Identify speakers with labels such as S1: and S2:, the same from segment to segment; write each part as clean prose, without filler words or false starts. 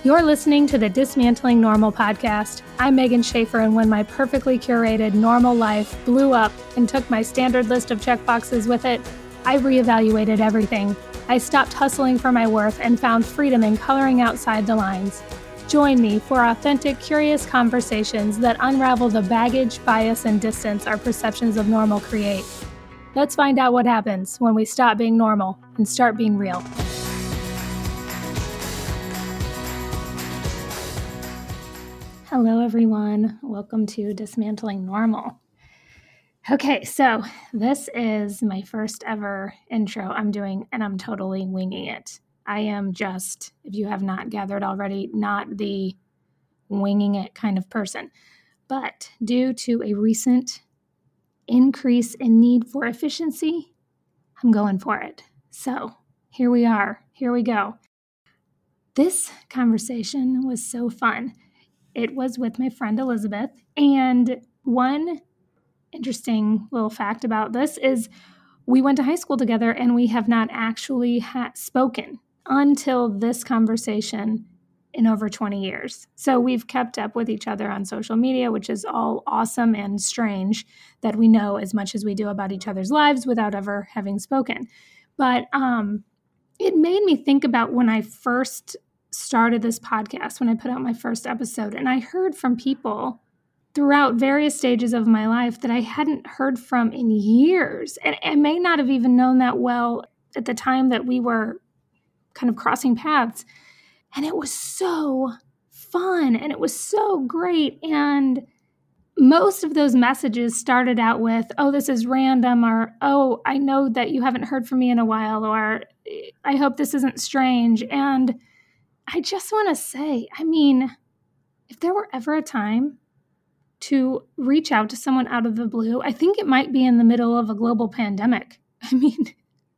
S1: You're listening to the Dismantling Normal podcast. I'm Megan Schaefer, and when my perfectly curated normal life blew up and took my standard list of checkboxes with it, I reevaluated everything. I stopped hustling for my worth and found freedom in coloring outside the lines. Join me for authentic, curious conversations that unravel the baggage, bias, and distance our perceptions of normal create. Let's find out what happens when we stop being normal and start being real. Hello, everyone. Welcome to Dismantling Normal. Okay, so this is my first ever intro I'm doing, and I'm totally winging it. I am just, if you have not gathered already, not the winging it kind of person. But due to a recent increase in need for efficiency, I'm going for it. So here we are. Here we go. This conversation was so fun. It was with my friend Elizabeth, and one interesting little fact about this is we went to high school together and we have not actually spoken until this conversation in over 20 years. So we've kept up with each other on social media, which is all awesome and strange that we know as much as we do about each other's lives without ever having spoken. But it made me think about when I first started this podcast, when I put out my first episode, and I heard from people throughout various stages of my life that I hadn't heard from in years. And I may not have even known that well at the time that we were kind of crossing paths. And it was so fun and it was so great. And most of those messages started out with, oh, this is random, or, oh, I know that you haven't heard from me in a while, or I hope this isn't strange. And I just want to say, I mean, if there were ever a time to reach out to someone out of the blue, I think it might be in the middle of a global pandemic. I mean,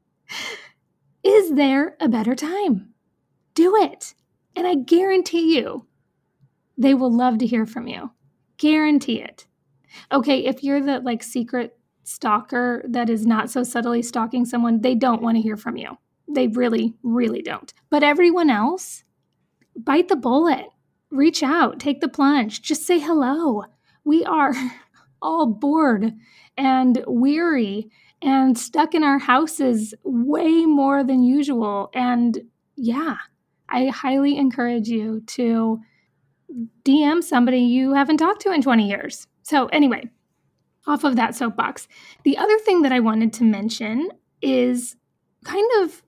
S1: is there a better time? Do it. And I guarantee you, they will love to hear from you. Guarantee it. Okay, if you're the secret stalker that is not so subtly stalking someone, they don't want to hear from you. They really, really don't. But everyone else, bite the bullet. Reach out. Take the plunge. Just say hello. We are all bored and weary and stuck in our houses way more than usual. And yeah, I highly encourage you to DM somebody you haven't talked to in 20 years. So anyway, off of that soapbox. The other thing that I wanted to mention is kind of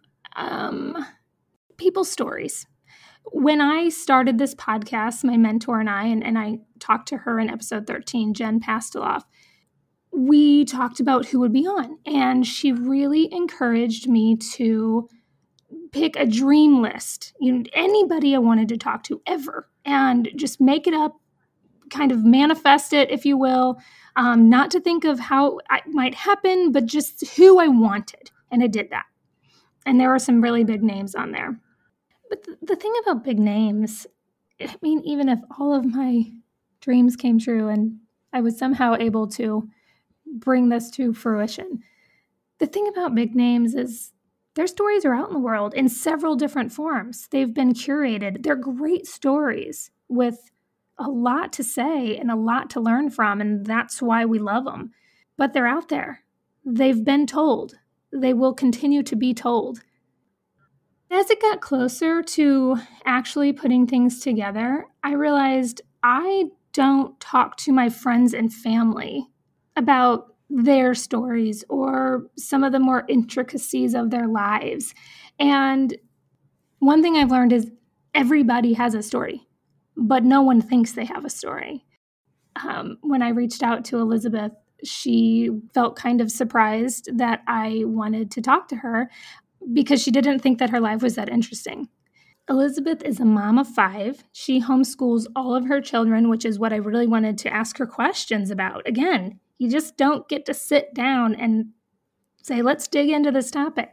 S1: people's stories. When I started this podcast, my mentor and I talked to her in episode 13, Jen Pasteloff, we talked about who would be on. And she really encouraged me to pick a dream list, anybody I wanted to talk to ever, and just make it up, kind of manifest it, if you will, not to think of how it might happen, but just who I wanted. And I did that. And there were some really big names on there. But the thing about big names, I mean, even if all of my dreams came true and I was somehow able to bring this to fruition, the thing about big names is their stories are out in the world in several different forms. They've been curated. They're great stories with a lot to say and a lot to learn from, and that's why we love them. But they're out there. They've been told. They will continue to be told. As it got closer to actually putting things together, I realized I don't talk to my friends and family about their stories or some of the more intricacies of their lives. And one thing I've learned is everybody has a story, but no one thinks they have a story. When I reached out to Elizabeth, she felt kind of surprised that I wanted to talk to her because she didn't think that her life was that interesting. Elizabeth is a mom of 5. She homeschools all of her children, which is what I really wanted to ask her questions about. Again, you just don't get to sit down and say, let's dig into this topic.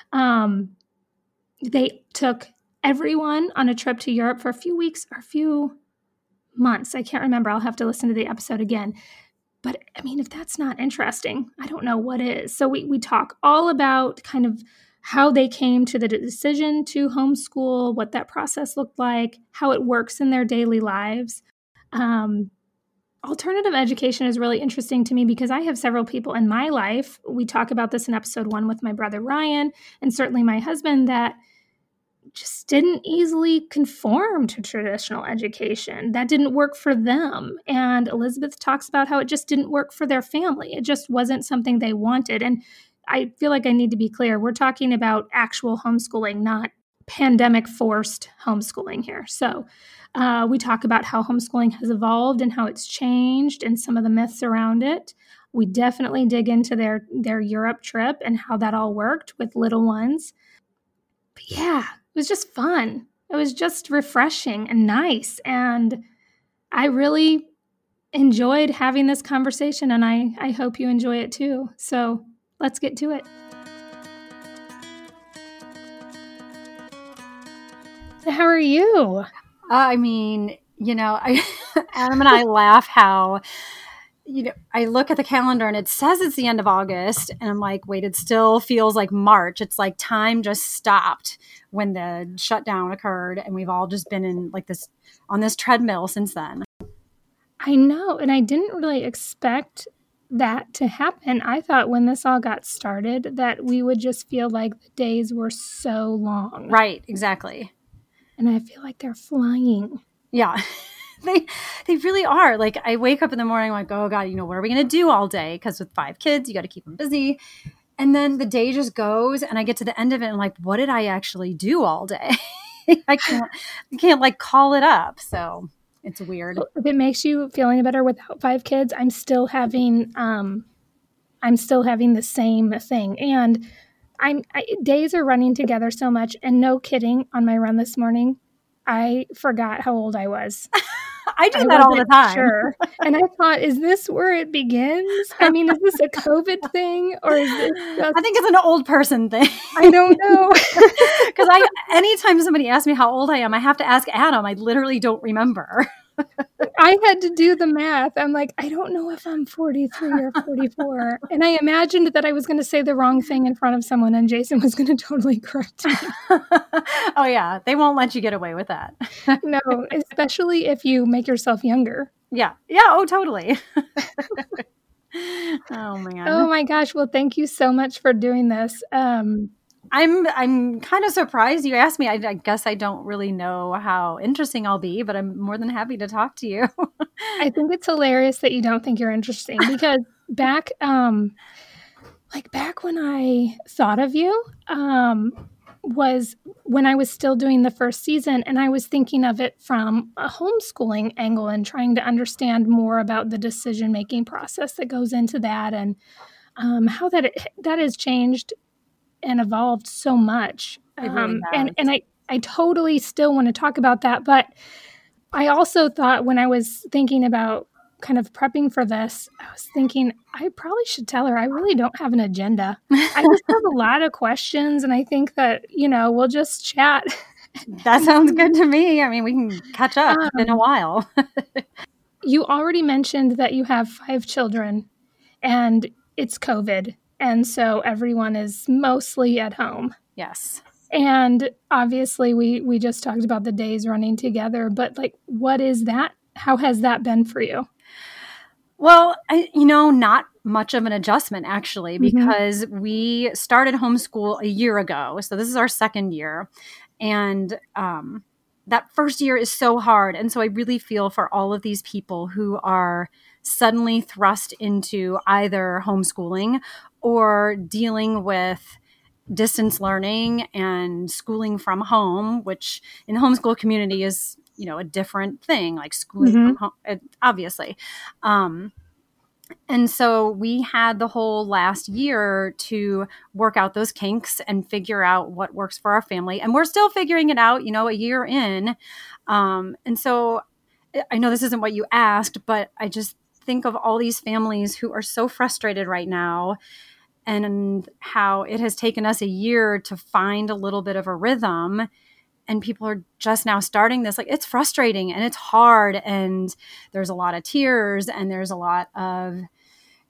S1: They took everyone on a trip to Europe for a few weeks or a few months. I can't remember. I'll have to listen to the episode again. But I mean, if that's not interesting, I don't know what is. So we talk all about kind of how they came to the decision to homeschool, what that process looked like, how it works in their daily lives. Alternative education is really interesting to me because I have several people in my life. We talk about this in episode 1 with my brother Ryan, and certainly my husband, that just didn't easily conform to traditional education. That didn't work for them. And Elizabeth talks about how it just didn't work for their family. It just wasn't something they wanted. And I feel like I need to be clear. We're talking about actual homeschooling, not pandemic forced homeschooling here. So we talk about how homeschooling has evolved and how it's changed and some of the myths around it. We definitely dig into their Europe trip and how that all worked with little ones. But yeah, it was just fun. It was just refreshing and nice. And I really enjoyed having this conversation, and I hope you enjoy it too. So let's get to it. How are you?
S2: I mean, Adam and I laugh how, I look at the calendar and it says it's the end of August. And I'm like, wait, it still feels like March. It's like time just stopped when the shutdown occurred. And we've all just been in on this treadmill since then.
S1: I know. And I didn't really expect that to happen. I thought when this all got started that we would just feel like the days were so long.
S2: Right. Exactly.
S1: And I feel like they're flying.
S2: Yeah. They really are. Like, I wake up in the morning like, oh God, what are we going to do all day? Because with 5 kids, you got to keep them busy. And then the day just goes and I get to the end of it and I'm like, what did I actually do all day? I can't like call it up. So it's weird.
S1: If it makes you feel any better without 5 kids, I'm still having the same thing. And days are running together so much. And no kidding, on my run this morning, I forgot how old I was.
S2: I do that all the time.
S1: Sure. And I thought, is this where it begins? I mean, is this a COVID thing or is this
S2: I think it's an old person thing.
S1: I don't know.
S2: Because anytime somebody asks me how old I am, I have to ask Adam. I literally don't remember.
S1: I had to do the math. I'm like, I don't know if I'm 43 or 44. And I imagined that I was going to say the wrong thing in front of someone and Jason was going to totally correct me.
S2: Oh, yeah. They won't let you get away with that.
S1: No, especially if you make yourself younger.
S2: Yeah. Yeah. Oh, totally. Oh, man.
S1: Oh, my gosh. Well, thank you so much for doing this.
S2: I'm kind of surprised you asked me. I guess I don't really know how interesting I'll be, but I'm more than happy to talk to you.
S1: I think it's hilarious that you don't think you're interesting because back when I thought of you, was when I was still doing the first season and I was thinking of it from a homeschooling angle and trying to understand more about the decision-making process that goes into that and how that has changed and evolved so much.
S2: Really
S1: and I totally still want to talk about that. But I also thought when I was thinking about kind of prepping for this, I was thinking I probably should tell her I really don't have an agenda. I just have a lot of questions. And I think that, we'll just chat.
S2: That sounds good to me. I mean, we can catch up in a while.
S1: You already mentioned that you have 5 children and it's COVID. And so everyone is mostly at home.
S2: Yes.
S1: And obviously we just talked about the days running together, but like, what is that? How has that been for you?
S2: Well, not much of an adjustment actually, because we started homeschool a year ago. So this is our second year. And that first year is so hard. And so I really feel for all of these people who are suddenly thrust into either homeschooling or dealing with distance learning and schooling from home, which in the homeschool community is, a different thing, like schooling from home, obviously. And so we had the whole last year to work out those kinks and figure out what works for our family. And we're still figuring it out, a year in. And so I know this isn't what you asked, but I just think of all these families who are so frustrated right now and how it has taken us a year to find a little bit of a rhythm. And people are just now starting this. Like, it's frustrating and it's hard. And there's a lot of tears and there's a lot of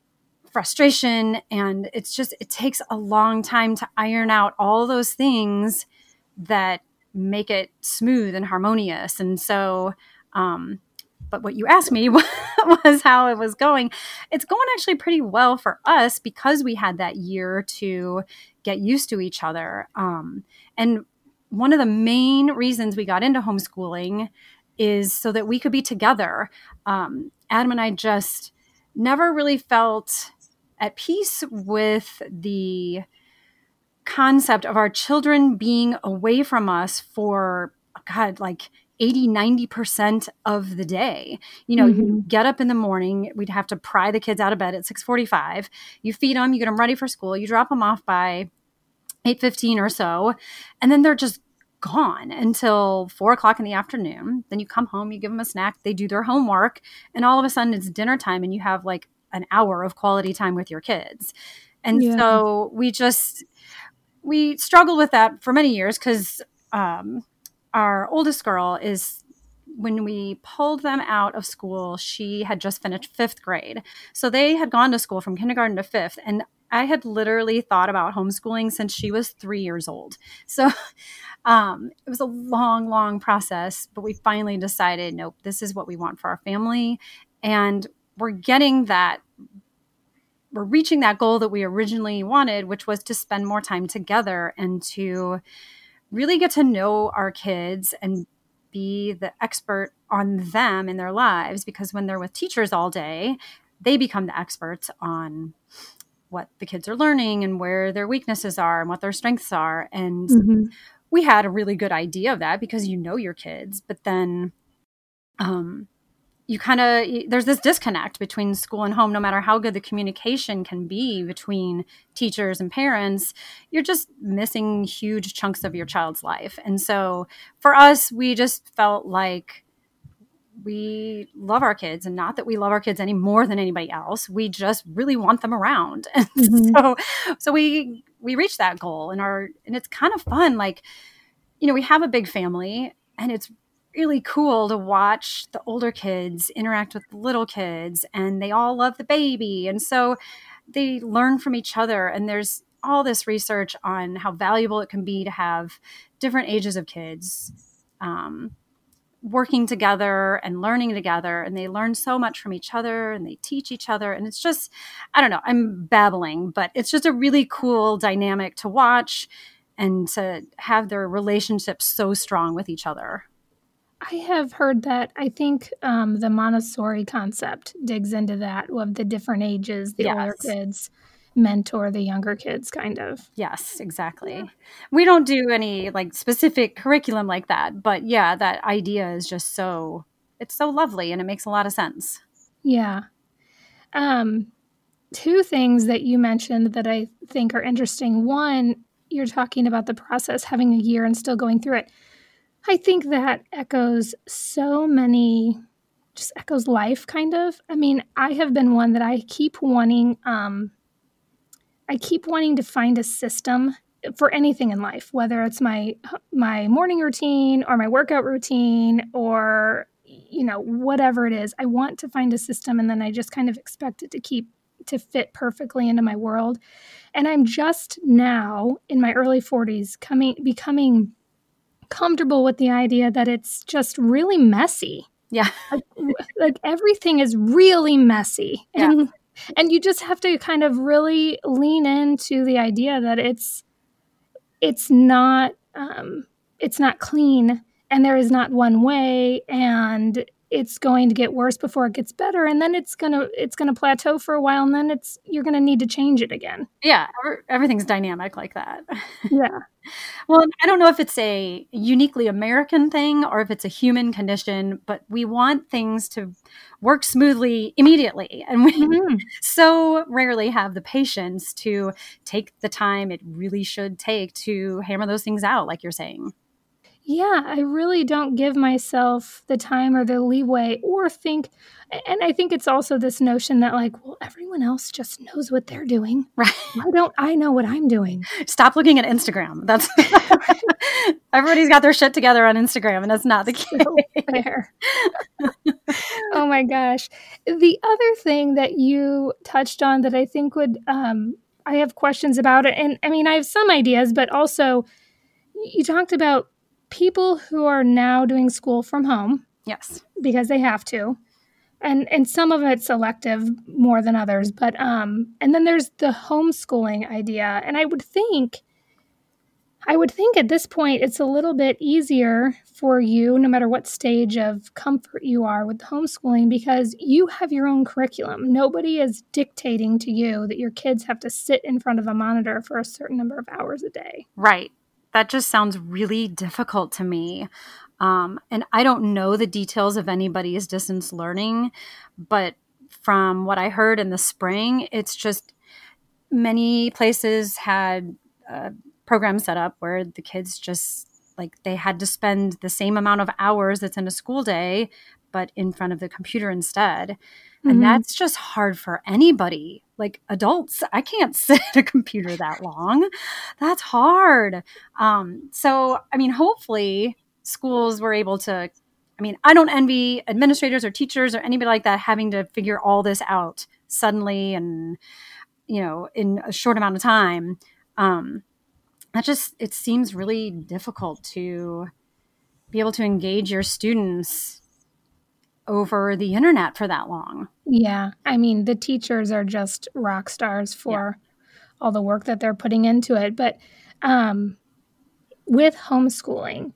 S2: frustration. And it takes a long time to iron out all those things that make it smooth and harmonious. And so, but what you asked me was how it was going. It's going actually pretty well for us because we had that year to get used to each other. And one of the main reasons we got into homeschooling is so that we could be together. Adam and I just never really felt at peace with the concept of our children being away from us for, God, like 80-90% of the day. You get up in the morning, we'd have to pry the kids out of bed at 6:45. You feed them, you get them ready for school, you drop them off by 8:15 or so, and then they're just gone until 4:00 in the afternoon. Then you come home, you give them a snack, they do their homework, and all of a sudden it's dinner time and you have like an hour of quality time with your kids. And so we struggled with that for many years because our oldest girl when we pulled them out of school, she had just finished 5th grade. So they had gone to school from kindergarten to 5th. And I had literally thought about homeschooling since she was 3 years old. So it was a long, long process, but we finally decided, nope, this is what we want for our family. And we're reaching that goal that we originally wanted, which was to spend more time together and to really get to know our kids and be the expert on them in their lives. Because when they're with teachers all day, they become the experts on what the kids are learning and where their weaknesses are and what their strengths are. And we had a really good idea of that because you know your kids, but then there's this disconnect between school and home. No matter how good the communication can be between teachers and parents, you're just missing huge chunks of your child's life. And so for us, we just felt like we love our kids, and not that we love our kids any more than anybody else. We just really want them around. And so we reached that goal, and it's kind of fun. Like, we have a big family, and it's really cool to watch the older kids interact with the little kids, and they all love the baby. And so they learn from each other. And there's all this research on how valuable it can be to have different ages of kids working together and learning together. And they learn so much from each other, and they teach each other. And it's just, I don't know, I'm babbling, but it's just a really cool dynamic to watch and to have their relationships so strong with each other.
S1: I have heard that. I think the Montessori concept digs into that, of the different ages, the older kids mentor the younger kids, kind of.
S2: Yes, exactly. Yeah. We don't do any like specific curriculum like that, but yeah, that idea is just it's so lovely, and it makes a lot of sense.
S1: Yeah. 2 things that you mentioned that I think are interesting. One, you're talking about the process, having a year and still going through it. I think that echoes echoes life, kind of. I mean, I have been one that I keep wanting to find a system for anything in life, whether it's my morning routine or my workout routine or, whatever it is. I want to find a system, and then I just kind of expect it to fit perfectly into my world. And I'm just now in my early 40s becoming comfortable with the idea that it's just really messy.
S2: Yeah.
S1: Like everything is really messy. Yeah. And you just have to kind of really lean into the idea that it's not clean, and there is not one way, and it's going to get worse before it gets better, and then it's gonna plateau for a while, and then you're gonna need to change it again.
S2: Yeah, everything's dynamic like that.
S1: Yeah.
S2: Well, I don't know if it's a uniquely American thing or if it's a human condition, but we want things to work smoothly immediately, and we so rarely have the patience to take the time it really should take to hammer those things out, like you're saying.
S1: Yeah, I really don't give myself the time or the leeway or think, and I think it's also this notion that like, well, everyone else just knows what they're doing.
S2: Right.
S1: Why don't I know what I'm doing?
S2: Stop looking at Instagram. That's everybody's got their shit together on Instagram, and that's not the case.
S1: So fair. Oh my gosh. The other thing that you touched on that I think would, I have questions about it. And I mean, I have some ideas, but also you talked about people who are now doing school from home
S2: Yes.
S1: because they have to. And some of it's elective more than others. But, and then there's the homeschooling idea. And I would think at this point it's a little bit easier for you, no matter what stage of comfort you are with homeschooling, because you have your own curriculum. Nobody is dictating to you that your kids have to sit in front of a monitor for a certain number of hours a day.
S2: Right. That just sounds really difficult to me. And I don't know the details of anybody's distance learning, but from what I heard in the spring, it's just many places had programs set up where the kids just like they had to spend the same amount of hours that's in a school day, but in front of the computer instead. Mm-hmm. And that's just hard for anybody. Like adults, I can't sit at a computer that long. That's hard. So, I mean, hopefully schools were able to, I mean, I don't envy administrators or teachers or anybody like that having to figure all this out suddenly and, you know, in a short amount of time. It seems really difficult to be able to engage your students over the internet for that long.
S1: Yeah. I mean, the teachers are just rock stars for all the work that they're putting into it. But with homeschooling,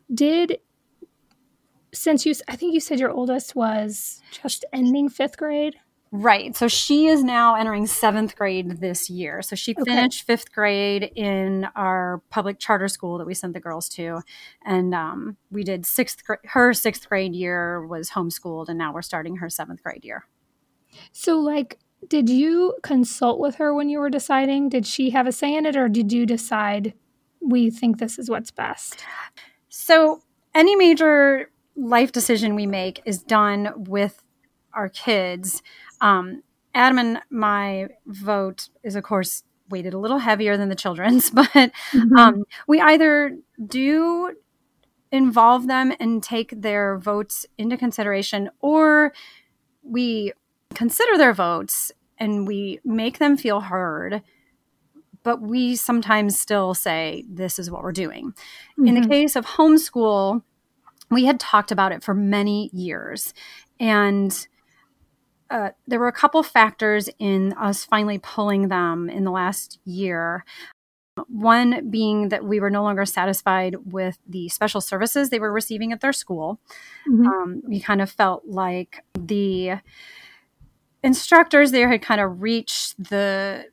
S1: I think you said your oldest was just ending 5th grade?
S2: Right. So she is now entering 7th grade this year. So she finished 5th grade in our public charter school that we sent the girls to. And we did her 6th grade year was homeschooled, and now we're starting her 7th grade year.
S1: So like, did you consult with her when you were deciding? Did she have a say in it, or did you decide we think this is what's best?
S2: So any major life decision we make is done with our kids. Adam and my vote is, of course, weighted a little heavier than the children's, but we either do involve them and take their votes into consideration, or we consider their votes and we make them feel heard, but we sometimes still say, this is what we're doing. Mm-hmm. In the case of homeschool, we had talked about it for many years, and there were a couple factors in us finally pulling them in the last year. One being that we were no longer satisfied with the special services they were receiving at their school. Mm-hmm. We kind of felt like the instructors there had kind of reached their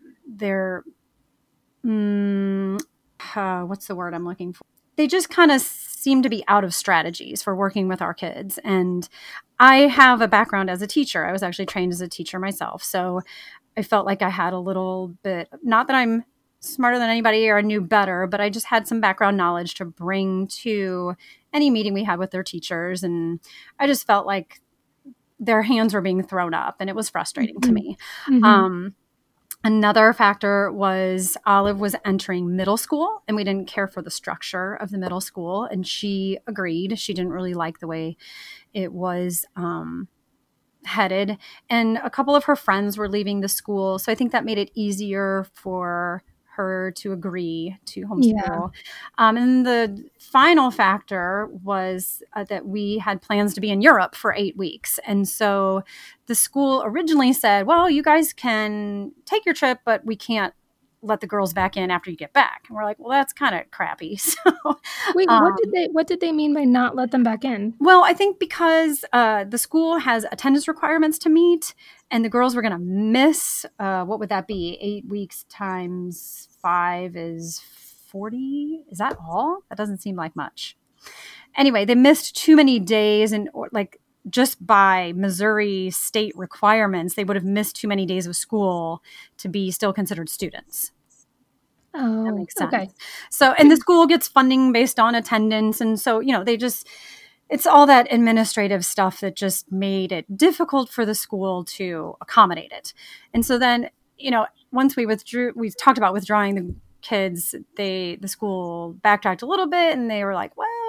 S2: what's the word I'm looking for? They just kind of seem to be out of strategies for working with our kids. And I have a background as a teacher. I was actually trained as a teacher myself. So I felt like I had a little bit, not that I'm smarter than anybody or I knew better, but I just had some background knowledge to bring to any meeting we had with their teachers. And I just felt like their hands were being thrown up, and it was frustrating to me. Mm-hmm. Another factor was Olive was entering middle school, and we didn't care for the structure of the middle school. And she agreed. She didn't really like the way it was headed. And a couple of her friends were leaving the school. So I think that made it easier for her to agree to homeschool. Yeah. And the final factor was that we had plans to be in Europe for 8 weeks. And so the school originally said, well, you guys can take your trip, but we can't let the girls back in after you get back. And we're like, well, that's kind of crappy. So,
S1: wait, what did they mean by not let them back in?
S2: Well, I think because the school has attendance requirements to meet, and the girls were going to miss, what would that be? 8 weeks times 5 is 40. Is that all? That doesn't seem like much. Anyway, they missed too many days, and just by Missouri state requirements, they would have missed too many days of school to be still considered students.
S1: Oh,
S2: that makes sense.
S1: Okay.
S2: So, and the school gets funding based on attendance. And so, it's all that administrative stuff that just made it difficult for the school to accommodate it. And so then, once we talked about withdrawing the kids, the school backtracked a little bit, and they were like, well,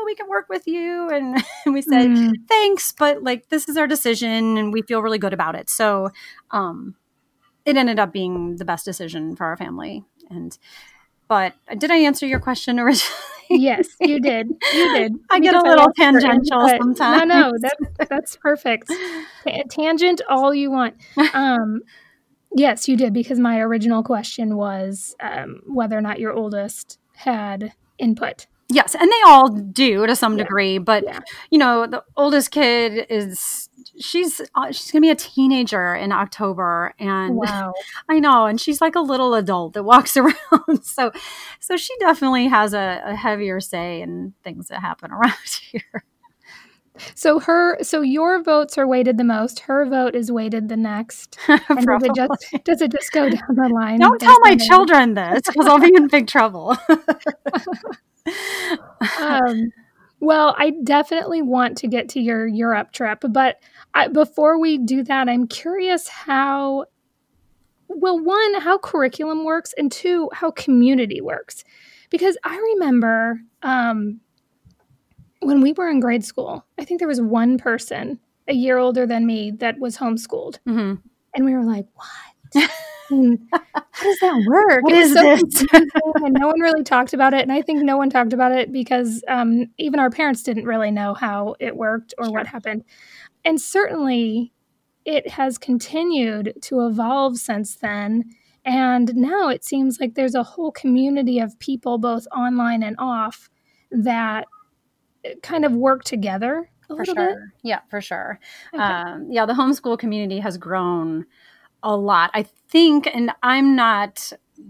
S2: we can work with you. And we said, thanks, but like, this is our decision and we feel really good about it. So it ended up being the best decision for our family. But did I answer your question originally?
S1: Yes, you did. You did.
S2: I get a little tangential sometimes.
S1: No, that's perfect. Tangent all you want. Yes, you did, because my original question was whether or not your oldest had input.
S2: Yes, and they all do to some degree, but the oldest kid she's going to be a teenager in October, and
S1: wow.
S2: I know, and she's like a little adult that walks around, so she definitely has a heavier say in things that happen around here.
S1: So your votes are weighted the most. Her vote is weighted the next. And does it just go down the line?
S2: Don't tell my children this, because I'll be in big trouble.
S1: Well, I definitely want to get to your Europe trip, but before we do that, I'm curious how curriculum works, and two, how community works. Because I remember when we were in grade school, I think there was one person a year older than me that was homeschooled. Mm-hmm. And we were like, what? How does that work?
S2: What is this?
S1: And no one really talked about it. And I think no one talked about it because even our parents didn't really know how it worked or what happened. And certainly it has continued to evolve since then. And now it seems like there's a whole community of people, both online and off, that kind of work together a little bit.
S2: Yeah, for sure. Okay. The homeschool community has grown a lot, I think, and I'm not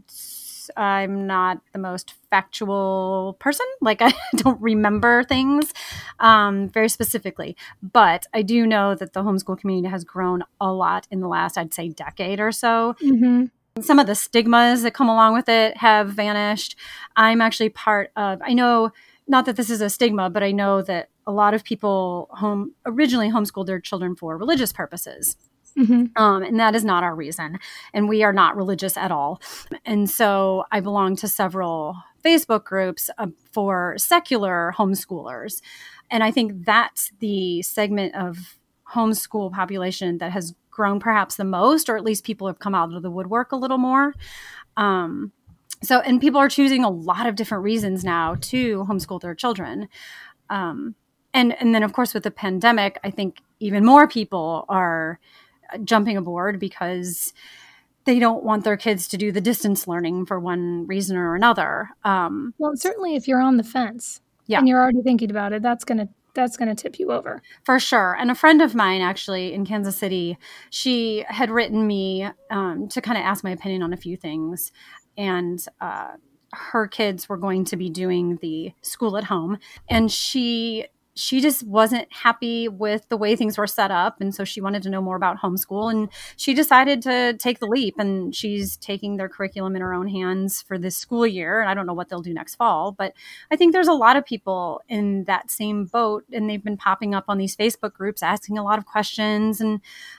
S2: the most factual person. Like, I don't remember things very specifically, but I do know that the homeschool community has grown a lot in the last, I'd say, decade or so. Mm-hmm. Some of the stigmas that come along with it have vanished. I'm actually part of, I know, not that this is a stigma, but I know that a lot of people originally homeschooled their children for religious purposes. Mm-hmm. And that is not our reason. And we are not religious at all. And so I belong to several Facebook groups for secular homeschoolers. And I think that's the segment of homeschool population that has grown perhaps the most, or at least people have come out of the woodwork a little more. And people are choosing a lot of different reasons now to homeschool their children. And then, of course, with the pandemic, I think even more people are jumping aboard because they don't want their kids to do the distance learning for one reason or another.
S1: Well, certainly if you're on the fence and you're already thinking about it, that's going to tip you over.
S2: For sure. And a friend of mine, actually, in Kansas City, she had written me to kind of ask my opinion on a few things. And her kids were going to be doing the school at home. And she just wasn't happy with the way things were set up. And so she wanted to know more about homeschool. And she decided to take the leap. And she's taking their curriculum in her own hands for this school year. And I don't know what they'll do next fall. But I think there's a lot of people in that same boat. And they've been popping up on these Facebook groups, asking a lot of questions and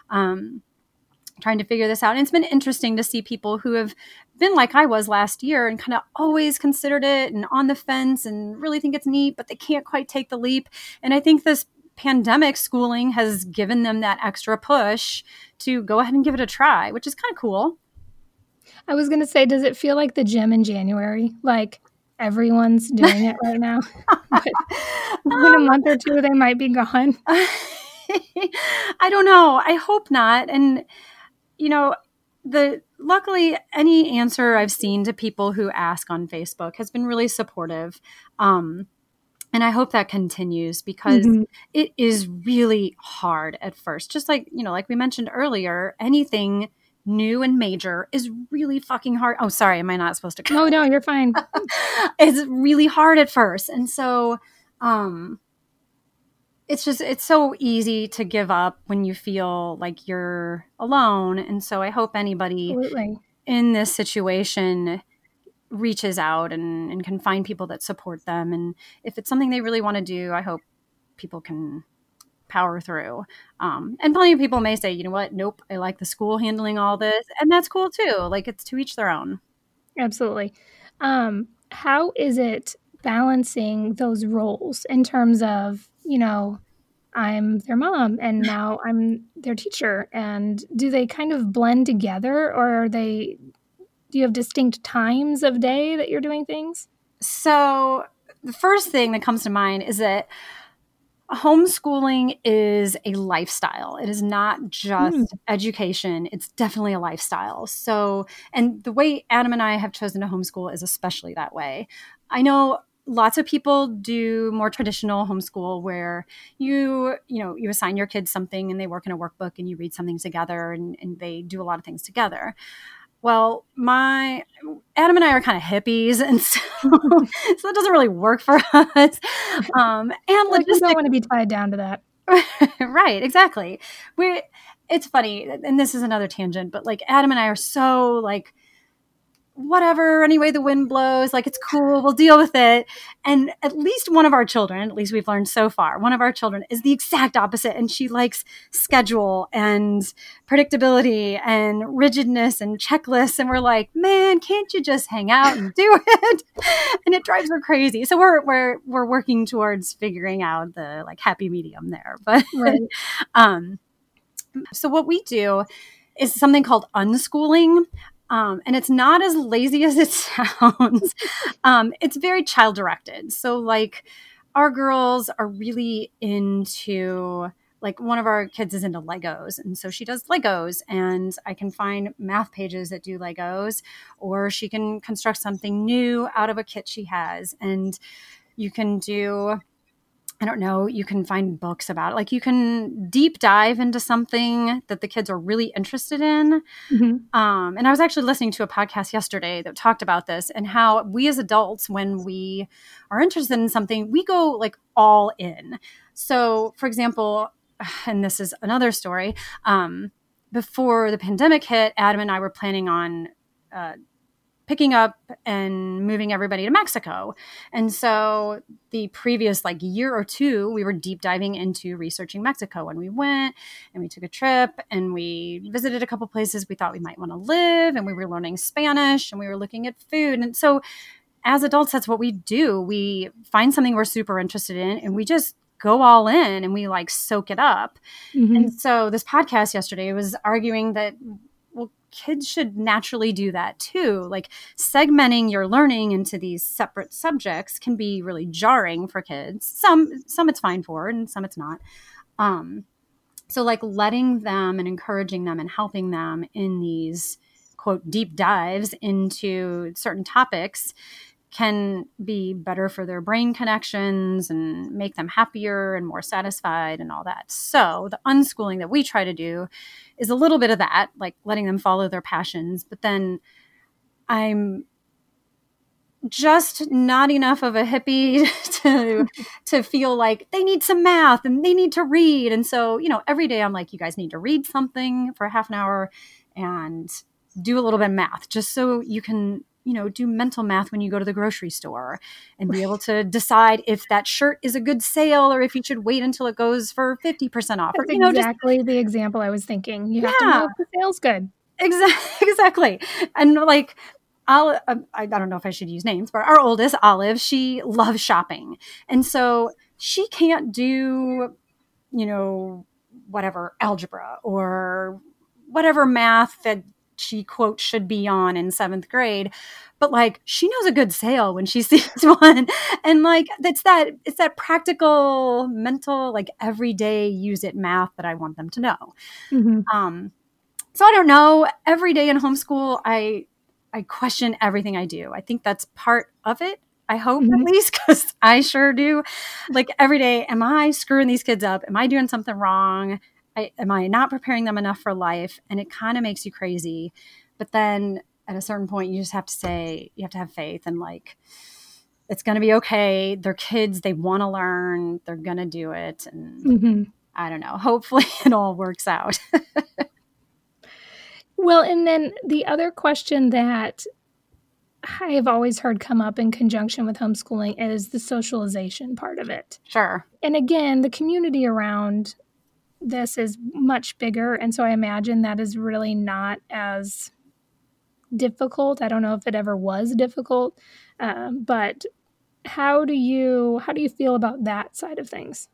S2: trying to figure this out. And it's been interesting to see people who have been like I was last year and kind of always considered it and on the fence and really think it's neat, but they can't quite take the leap. And I think this pandemic schooling has given them that extra push to go ahead and give it a try, which is kind of cool.
S1: I was going to say, does it feel like the gym in January? Like everyone's doing it right now? But in a month or two, they might be gone.
S2: I don't know. I hope not. And luckily any answer I've seen to people who ask on Facebook has been really supportive. And I hope that continues because it is really hard at first. Just like, like we mentioned earlier, anything new and major is really fucking hard. Oh, sorry. Am I not supposed to?
S1: No, you're fine.
S2: It's really hard at first. And so, it's so easy to give up when you feel like you're alone. And so I hope anybody in this situation reaches out and can find people that support them. And if it's something they really want to do, I hope people can power through. And plenty of people may say, you know what? Nope. I like the school handling all this. And that's cool too. Like, it's to each their own.
S1: Absolutely. How is it balancing those roles in terms of, I'm their mom and now I'm their teacher? And do they kind of blend together, or do you have distinct times of day that you're doing things?
S2: So the first thing that comes to mind is that homeschooling is a lifestyle. It is not just education. It's definitely a lifestyle. So, and the way Adam and I have chosen to homeschool is especially that way. I know lots of people do more traditional homeschool where you assign your kids something and they work in a workbook and you read something together and they do a lot of things together. Well, Adam and I are kind of hippies, and so it doesn't really work for us. And
S1: like, you don't want to be tied down to that.
S2: Right, exactly. It's funny, and this is another tangent, but like Adam and I are so like, whatever, anyway the wind blows, like it's cool, we'll deal with it. And at least one of our children, at least we've learned so far, one of our children is the exact opposite, and she likes schedule and predictability and rigidness and checklists, and we're like, man, can't you just hang out and do it? And it drives her crazy. So we're working towards figuring out the like happy medium there. But
S1: right.
S2: So what we do is something called unschooling. And it's not as lazy as it sounds. It's very child directed. So like our girls are really into, like one of our kids is into Legos. And so she does Legos, and I can find math pages that do Legos, or she can construct something new out of a kit she has. And you can do, I don't know, you can find books about it. Like you can deep dive into something that the kids are really interested in.
S1: Mm-hmm.
S2: And I was actually listening to a podcast yesterday that talked about this and how we as adults, when we are interested in something, we go like all in. So for example, and this is another story, before the pandemic hit, Adam and I were planning on picking up and moving everybody to Mexico. And so the previous like year or two, we were deep diving into researching Mexico. And we went and we took a trip and we visited a couple places we thought we might want to live. And we were learning Spanish and we were looking at food. And so as adults, that's what we do. We find something we're super interested in and we just go all in and we like soak it up.
S1: Mm-hmm.
S2: And so this podcast yesterday was arguing that, well, kids should naturally do that too. Like segmenting your learning into these separate subjects can be really jarring for kids. Some it's fine for, and some it's not. So like letting them and encouraging them and helping them in these quote deep dives into certain topics can be better for their brain connections and make them happier and more satisfied and all that. So the unschooling that we try to do is a little bit of that, like letting them follow their passions. But then I'm just not enough of a hippie to feel like they need some math and they need to read. And so, every day I'm like, you guys need to read something for half an hour and do a little bit of math just so you can do mental math when you go to the grocery store and be able to decide if that shirt is a good sale or if you should wait until it goes for 50% off.
S1: That's exactly the example I was thinking. You have to know if the sale's good.
S2: Exactly. And like, I don't know if I should use names, but our oldest, Olive, she loves shopping. And so she can't do, whatever algebra or whatever math that she quote should be on in 7th grade, but like she knows a good sale when she sees one. And like it's that practical mental like everyday use it math that I want them to know.
S1: Mm-hmm.
S2: So I don't know, every day in homeschool I question everything I do. I think that's part of it, I hope, at least, because I sure do. Like every day, am I screwing these kids up? Am I doing something wrong? Am I not preparing them enough for life? And it kind of makes you crazy. But then at a certain point, you just have to say, you have to have faith and like, it's going to be okay. They're kids. They want to learn. They're going to do it. And I don't know. Hopefully it all works out.
S1: Well, and then the other question that I have always heard come up in conjunction with homeschooling is the socialization part of it.
S2: Sure.
S1: And again, the community around this is much bigger. And so I imagine that is really not as difficult. I don't know if it ever was difficult, but how do you feel about that side of things?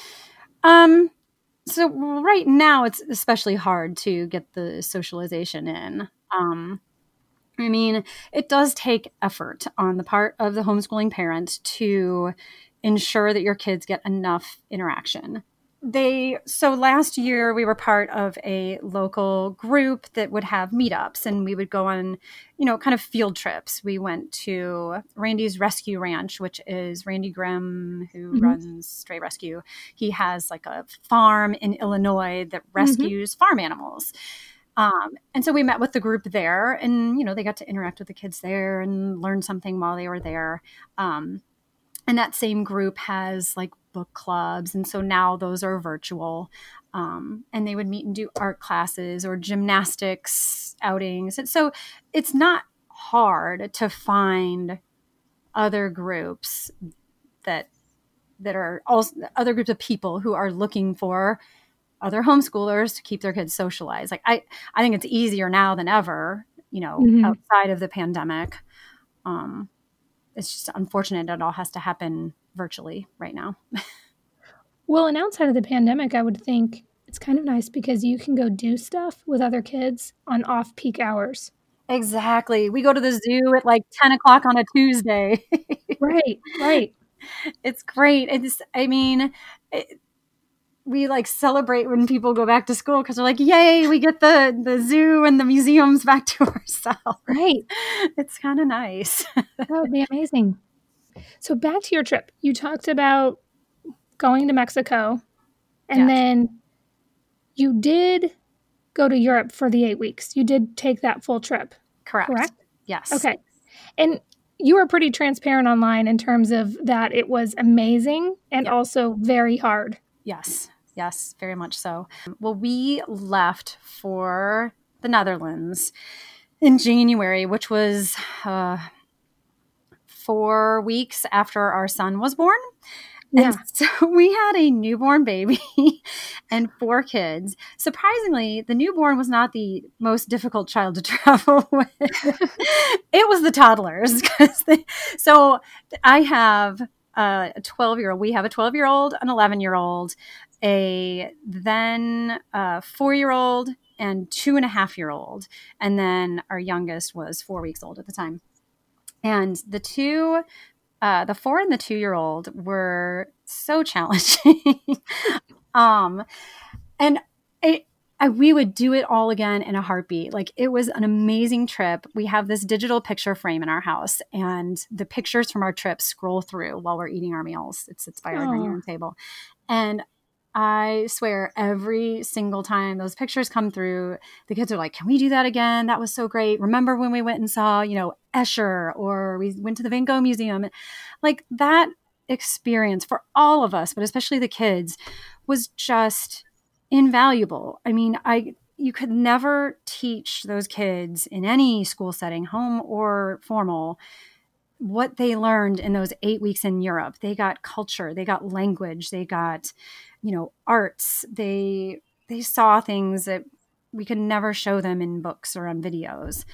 S2: So right now it's especially hard to get the socialization in. I mean, it does take effort on the part of the homeschooling parent to ensure that your kids get enough interaction. So last year we were part of a local group that would have meetups, and we would go on, kind of field trips. We went to Randy's Rescue Ranch, which is Randy Grimm, who runs Stray Rescue. He has like a farm in Illinois that rescues farm animals. And so we met with the group there, and, they got to interact with the kids there and learn something while they were there. And that same group has like book clubs. And so now those are virtual. And they would meet and do art classes or gymnastics outings. And so it's not hard to find other groups that are also other groups of people who are looking for other homeschoolers to keep their kids socialized. Like I think it's easier now than ever, outside of the pandemic. It's just unfortunate it all has to happen virtually right now.
S1: Well, and outside of the pandemic, I would think it's kind of nice because you can go do stuff with other kids on off-peak hours.
S2: Exactly. We go to the zoo at like 10 o'clock on a Tuesday.
S1: Right.
S2: It's great. We like celebrate when people go back to school because they're like, yay, we get the zoo and the museums back to ourselves.
S1: Right.
S2: It's kind of nice.
S1: That would be amazing. So back to your trip. You talked about going to Mexico, and then you did go to Europe for the 8 weeks. You did take that full trip. Correct?
S2: Yes.
S1: Okay. And you were pretty transparent online in terms of that it was amazing and also very hard.
S2: Yes, very much so. Well, we left for the Netherlands in January, which was 4 weeks after our son was born. Yeah. And so we had a newborn baby and 4 kids. Surprisingly, the newborn was not the most difficult child to travel with. It was the toddlers. So I have a 12-year-old. We have a 12-year-old, an 11-year-old, a then 4-year-old, and 2.5-year-old. And then our youngest was 4 weeks old at the time. And the 4 and the 2-year-old were so challenging. And we would do it all again in a heartbeat. Like, it was an amazing trip. We have this digital picture frame in our house, and the pictures from our trip scroll through while we're eating our meals. It sits by our dining room table. And I swear every single time those pictures come through, the kids are like, can we do that again? That was so great. Remember when we went and saw, Escher, or we went to the Van Gogh Museum? Like, that experience for all of us, but especially the kids, was just invaluable. I mean, you could never teach those kids in any school setting, home or formal, what they learned in those 8 weeks in Europe. They got culture, they got language, they got, arts. They saw things that we could never show them in books or on videos.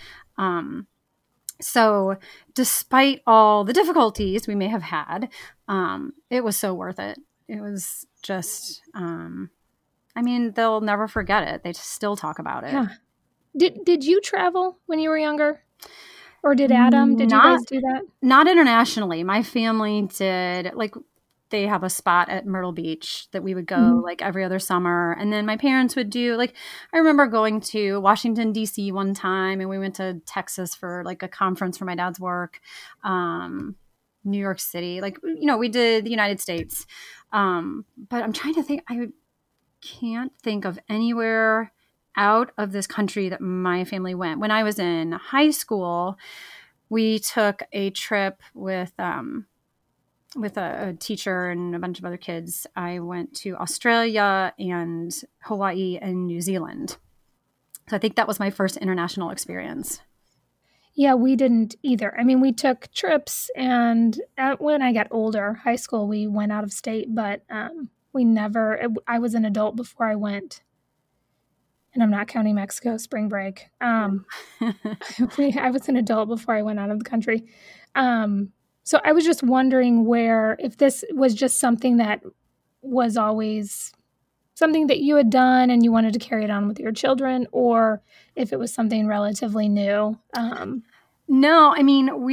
S2: So despite all the difficulties we may have had, it was so worth it. It was just, they'll never forget it. They still talk about it.
S1: Yeah. Did you travel when you were younger? Or did Adam? Did you guys do that?
S2: Not internationally. My family did. Like, they have a spot at Myrtle Beach that we would go like every other summer. And then my parents would do, like, I remember going to Washington, D.C. one time, and we went to Texas for like a conference for my dad's work. New York City. Like, we did the United States. But I'm trying to think. I can't think of anywhere out of this country that my family went. When I was in high school, we took a trip with a teacher and a bunch of other kids. I went to Australia and Hawaii and New Zealand. So I think that was my first international experience.
S1: Yeah, we didn't either. I mean, we took trips, and when I got older, high school, we went out of state, but we never, I was an adult before I went. And I'm not counting Mexico spring break. I was an adult before I went out of the country. So I was just wondering if this was just something that was always something that you had done and you wanted to carry it on with your children, or if it was something relatively new.
S2: No, I mean,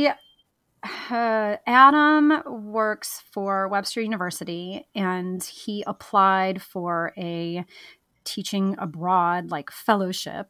S2: Adam works for Webster University, and he applied for a teaching abroad like fellowship,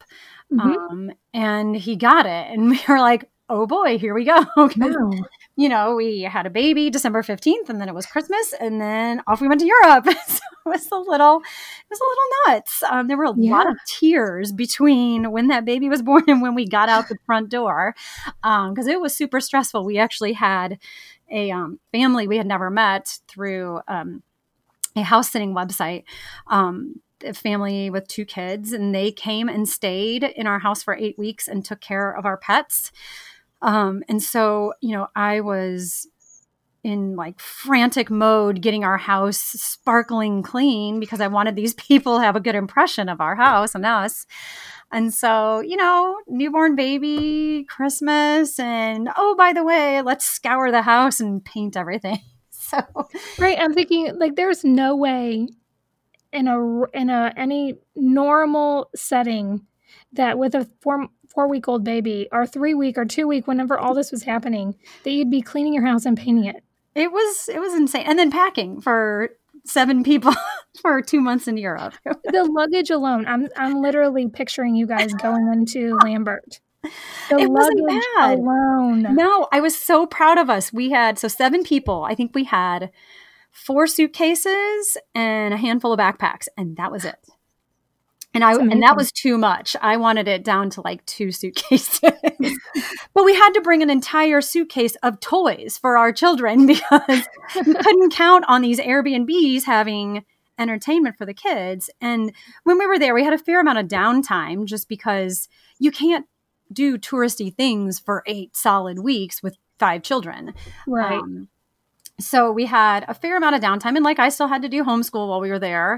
S2: and he got it, and we were like, oh boy, here we go.
S1: Wow.
S2: We had a baby December 15th, and then it was Christmas, and then off we went to Europe. So it was a little nuts. There were a lot of tears between when that baby was born and when we got out the front door, because it was super stressful. We actually had a family we had never met through a house sitting website, a family with 2 kids, and they came and stayed in our house for 8 weeks and took care of our pets. And so, I was in like frantic mode getting our house sparkling clean because I wanted these people to have a good impression of our house and us. And so, newborn baby, Christmas, and oh, by the way, let's scour the house and paint everything. So,
S1: right. I'm thinking like there's no way in any normal setting that with a 4-week-old baby or 3-week or 2-week, whenever all this was happening, that you'd be cleaning your house and painting it.
S2: It was insane. And then packing for 7 people for 2 months in Europe.
S1: The luggage alone, I'm literally picturing you guys going into Lambert.
S2: It wasn't bad.
S1: Alone.
S2: No, I was so proud of us. We had 7 people. I think we had 4 suitcases and a handful of backpacks, and that was it. And that was too much. I wanted it down to like 2 suitcases. But we had to bring an entire suitcase of toys for our children because we couldn't count on these Airbnbs having entertainment for the kids. And when we were there, we had a fair amount of downtime just because you can't do touristy things for 8 solid weeks with 5 children.
S1: Right.
S2: So we had a fair amount of downtime, and like I still had to do homeschool while we were there.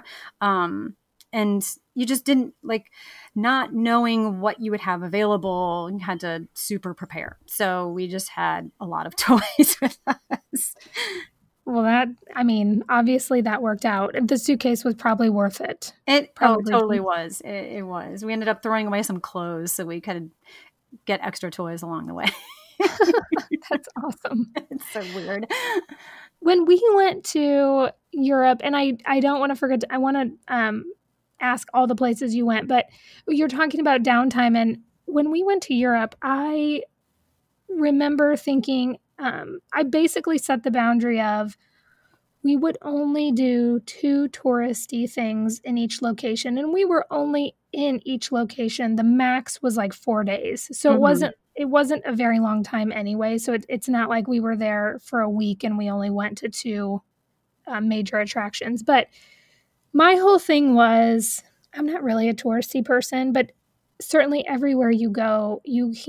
S2: And you just didn't like not knowing what you would have available. You had to super prepare. So we just had a lot of toys with us.
S1: Well, obviously that worked out. The suitcase was probably worth it.
S2: It totally was. It was. We ended up throwing away some clothes so we could get extra toys along the way.
S1: That's awesome.
S2: It's so weird.
S1: When we went to Europe, and I don't want to forget, I want to ask all the places you went, but you're talking about downtime. And when we went to Europe, I remember thinking, I basically set the boundary of we would only do 2 touristy things in each location. And we were only in each location. The max was like 4 days. So it wasn't a very long time anyway. So it's not like we were there for a week and we only went to 2 major attractions. But my whole thing was, I'm not really a touristy person, but certainly everywhere you go,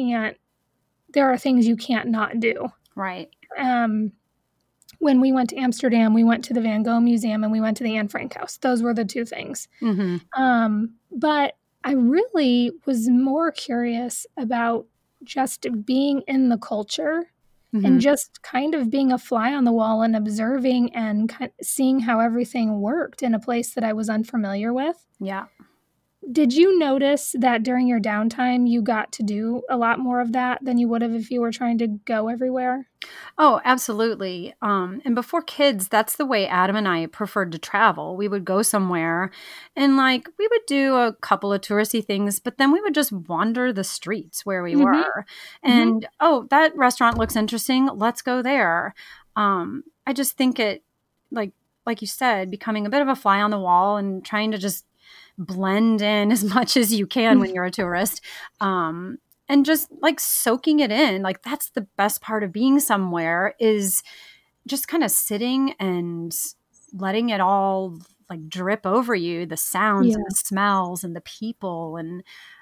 S1: there are things you can't not do.
S2: Right.
S1: When we went to Amsterdam, we went to the Van Gogh Museum and we went to the Anne Frank House. Those were the 2 things. But I really was more curious about just being in the culture and just kind of being a fly on the wall and observing and seeing how everything worked in a place that I was unfamiliar with.
S2: Yeah.
S1: Did you notice that during your downtime, you got to do a lot more of that than you would have if you were trying to go everywhere?
S2: Oh, absolutely. And before kids, that's the way Adam and I preferred to travel. We would go somewhere and we would do a couple of touristy things, but then we would just wander the streets where we were. And, oh, that restaurant looks interesting. Let's go there. I just think it, like you said, becoming a bit of a fly on the wall and trying to just blend in as much as you can when you're a tourist. And just soaking it in. That's the best part of being somewhere, is just kind of sitting and letting it all drip over you, the sounds and the smells and the people. And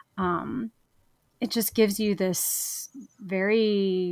S2: it just gives you this very,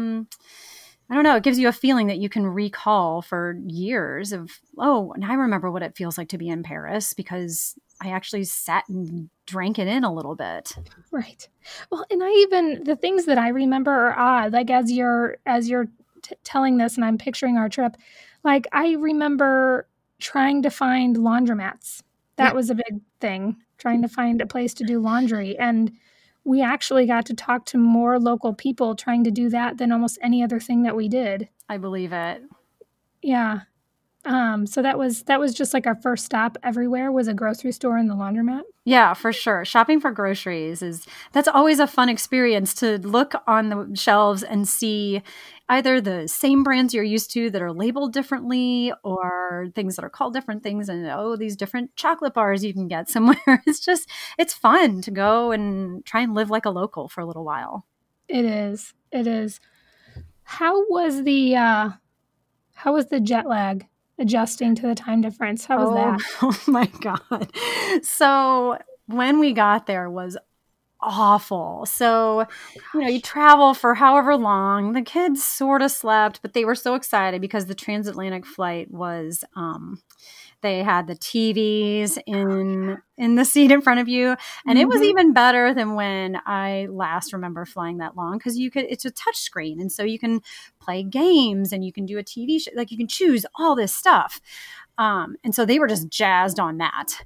S2: I don't know, it gives you a feeling that you can recall for years of, oh, and I remember what it feels like to be in Paris because I actually sat and drank it in a little bit.
S1: Right. Well, and the things that I remember are odd. As you're telling this and I'm picturing our trip, like I remember trying to find laundromats. That was a big thing, trying to find a place to do laundry. And we actually got to talk to more local people trying to do that than almost any other thing that we did.
S2: I believe it.
S1: Yeah. So that was just like our first stop everywhere was a grocery store and the laundromat.
S2: Yeah, for sure. Shopping for groceries that's always a fun experience to look on the shelves and see either the same brands you're used to that are labeled differently or things that are called different things and these different chocolate bars you can get somewhere. It's fun to go and try and live like a local for a little while.
S1: It is. It is. How was the jet lag? Adjusting to the time difference. How was that?
S2: Oh my God. So when we got there was awful. So, you travel for however long. The kids sort of slept, but they were so excited because the transatlantic flight was, they had the TVs in the seat in front of you. And it was even better than when I last remember flying that long because it's a touch screen. And so you can play games and you can do a TV show, like you can choose all this stuff. And so they were just jazzed on that.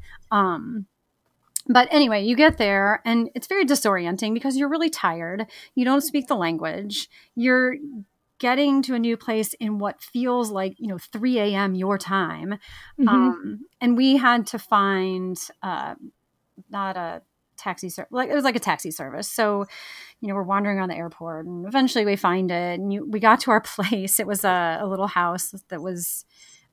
S2: But anyway, you get there and it's very disorienting because you're really tired. You don't speak the language. You're getting to a new place in what feels like, 3 a.m. your time. And we had to find not a taxi service, it was like a taxi service. So, we're wandering around the airport and eventually we find it. And we got to our place. It was a little house that was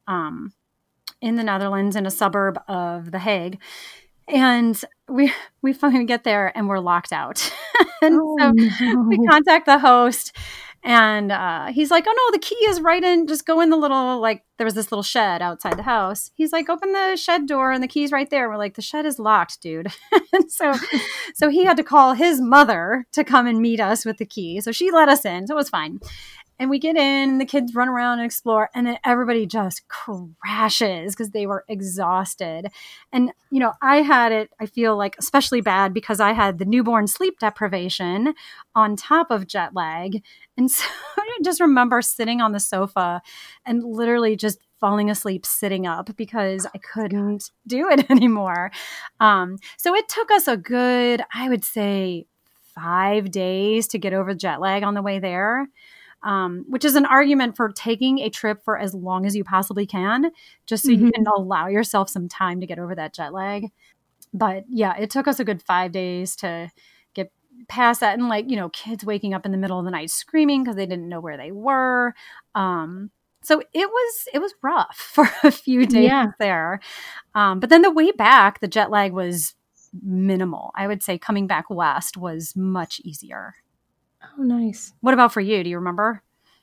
S2: in the Netherlands in a suburb of The Hague. And we finally get there and we're locked out. And we contact the host and he's like, oh no, the key is right in, just go in the little, there was this little shed outside the house. He's like, open the shed door and the key's right there. We're like, the shed is locked, dude. And so he had to call his mother to come and meet us with the key. So she let us in. So it was fine. And we get in and the kids run around and explore and then everybody just crashes because they were exhausted. And, I had it, I feel like especially bad because I had the newborn sleep deprivation on top of jet lag. And so I just remember sitting on the sofa and literally just falling asleep sitting up because I couldn't do it anymore. So it took us a good, I would say, 5 days to get over jet lag on the way there. Which is an argument for taking a trip for as long as you possibly can, just so you can allow yourself some time to get over that jet lag. But yeah, it took us a good 5 days to get past that. And kids waking up in the middle of the night screaming because they didn't know where they were. So it was rough for a few days there. But then the way back, the jet lag was minimal. I would say coming back west was much easier.
S1: Oh, nice.
S2: What about for you? Do you remember?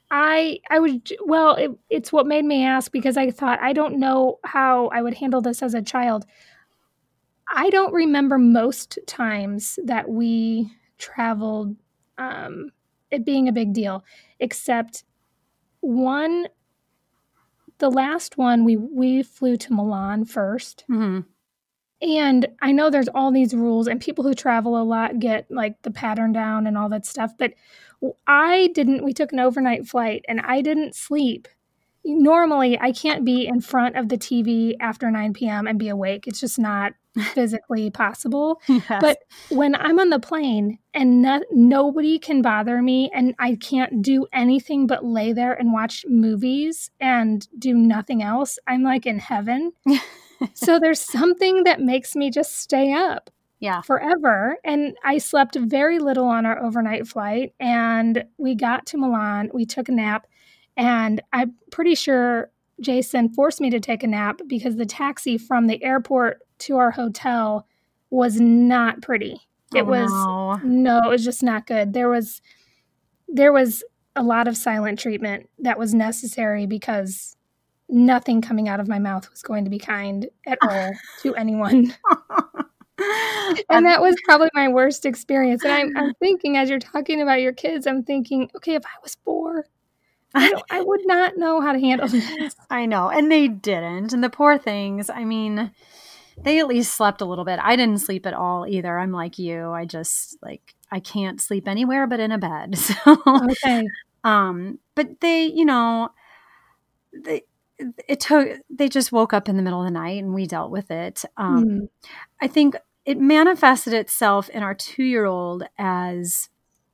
S1: It's what made me ask because I thought, I don't know how I would handle this as a child. I don't remember most times that we traveled, it being a big deal, except the last one, we flew to Milan first. And I know there's all these rules and people who travel a lot get the pattern down and all that stuff. But we took an overnight flight and I didn't sleep. Normally I can't be in front of the TV after 9 p.m. and be awake. It's just not physically possible. Yes. But when I'm on the plane and nobody can bother me and I can't do anything but lay there and watch movies and do nothing else, I'm like in heaven. So there's something that makes me just stay up forever. And I slept very little on our overnight flight. And we got to Milan. We took a nap. And I'm pretty sure Jason forced me to take a nap because the taxi from the airport to our hotel was not pretty. It was just not good. There was a lot of silent treatment that was necessary because nothing coming out of my mouth was going to be kind at all to anyone. And that was probably my worst experience. And I'm thinking, as you're talking about your kids, I'm thinking, okay, if I was 4, I would not know how to handle this.
S2: I know. And they didn't. And the poor things, I mean, they at least slept a little bit. I didn't sleep at all either. I'm like you. I just I can't sleep anywhere but in a bed. So,
S1: okay.
S2: but they, they, they just woke up in the middle of the night and we dealt with it. I think it manifested itself in our 2-year-old as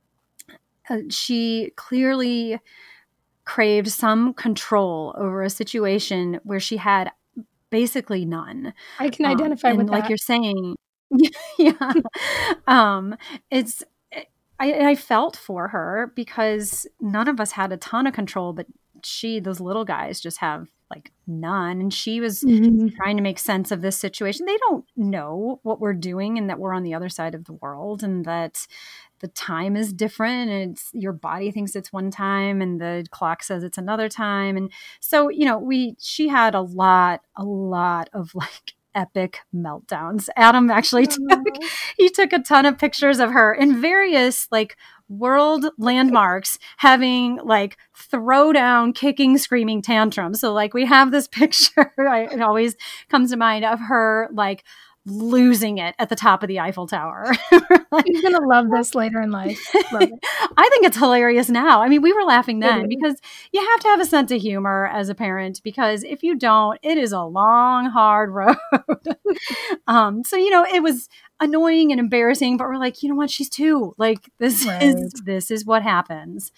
S2: she clearly craved some control over a situation where she had basically none.
S1: I can identify with that.
S2: Like you're saying, yeah, it's, I felt for her because none of us had a ton of control, but those little guys just have like none. And she was trying to make sense of this situation. They don't know what we're doing and that we're on the other side of the world and that the time is different and your body thinks it's one time and the clock says it's another time. And so, she had a lot of like epic meltdowns. Adam actually took a ton of pictures of her in various like world landmarks having like throwdown, kicking, screaming tantrums. So like we have this picture, it always comes to mind, of her like losing it at the top of the Eiffel Tower.
S1: She's going to love this later in life. Love it.
S2: I think it's hilarious now. I mean, we were laughing then because you have to have a sense of humor as a parent, because if you don't, it is a long, hard road. So, it was annoying and embarrassing, but we're like, you know what? She's 2. Like this is what happens.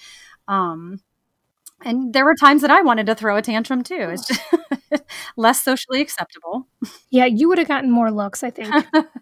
S2: And there were times that I wanted to throw a tantrum too. It's just less socially acceptable.
S1: Yeah, you would have gotten more looks, I think.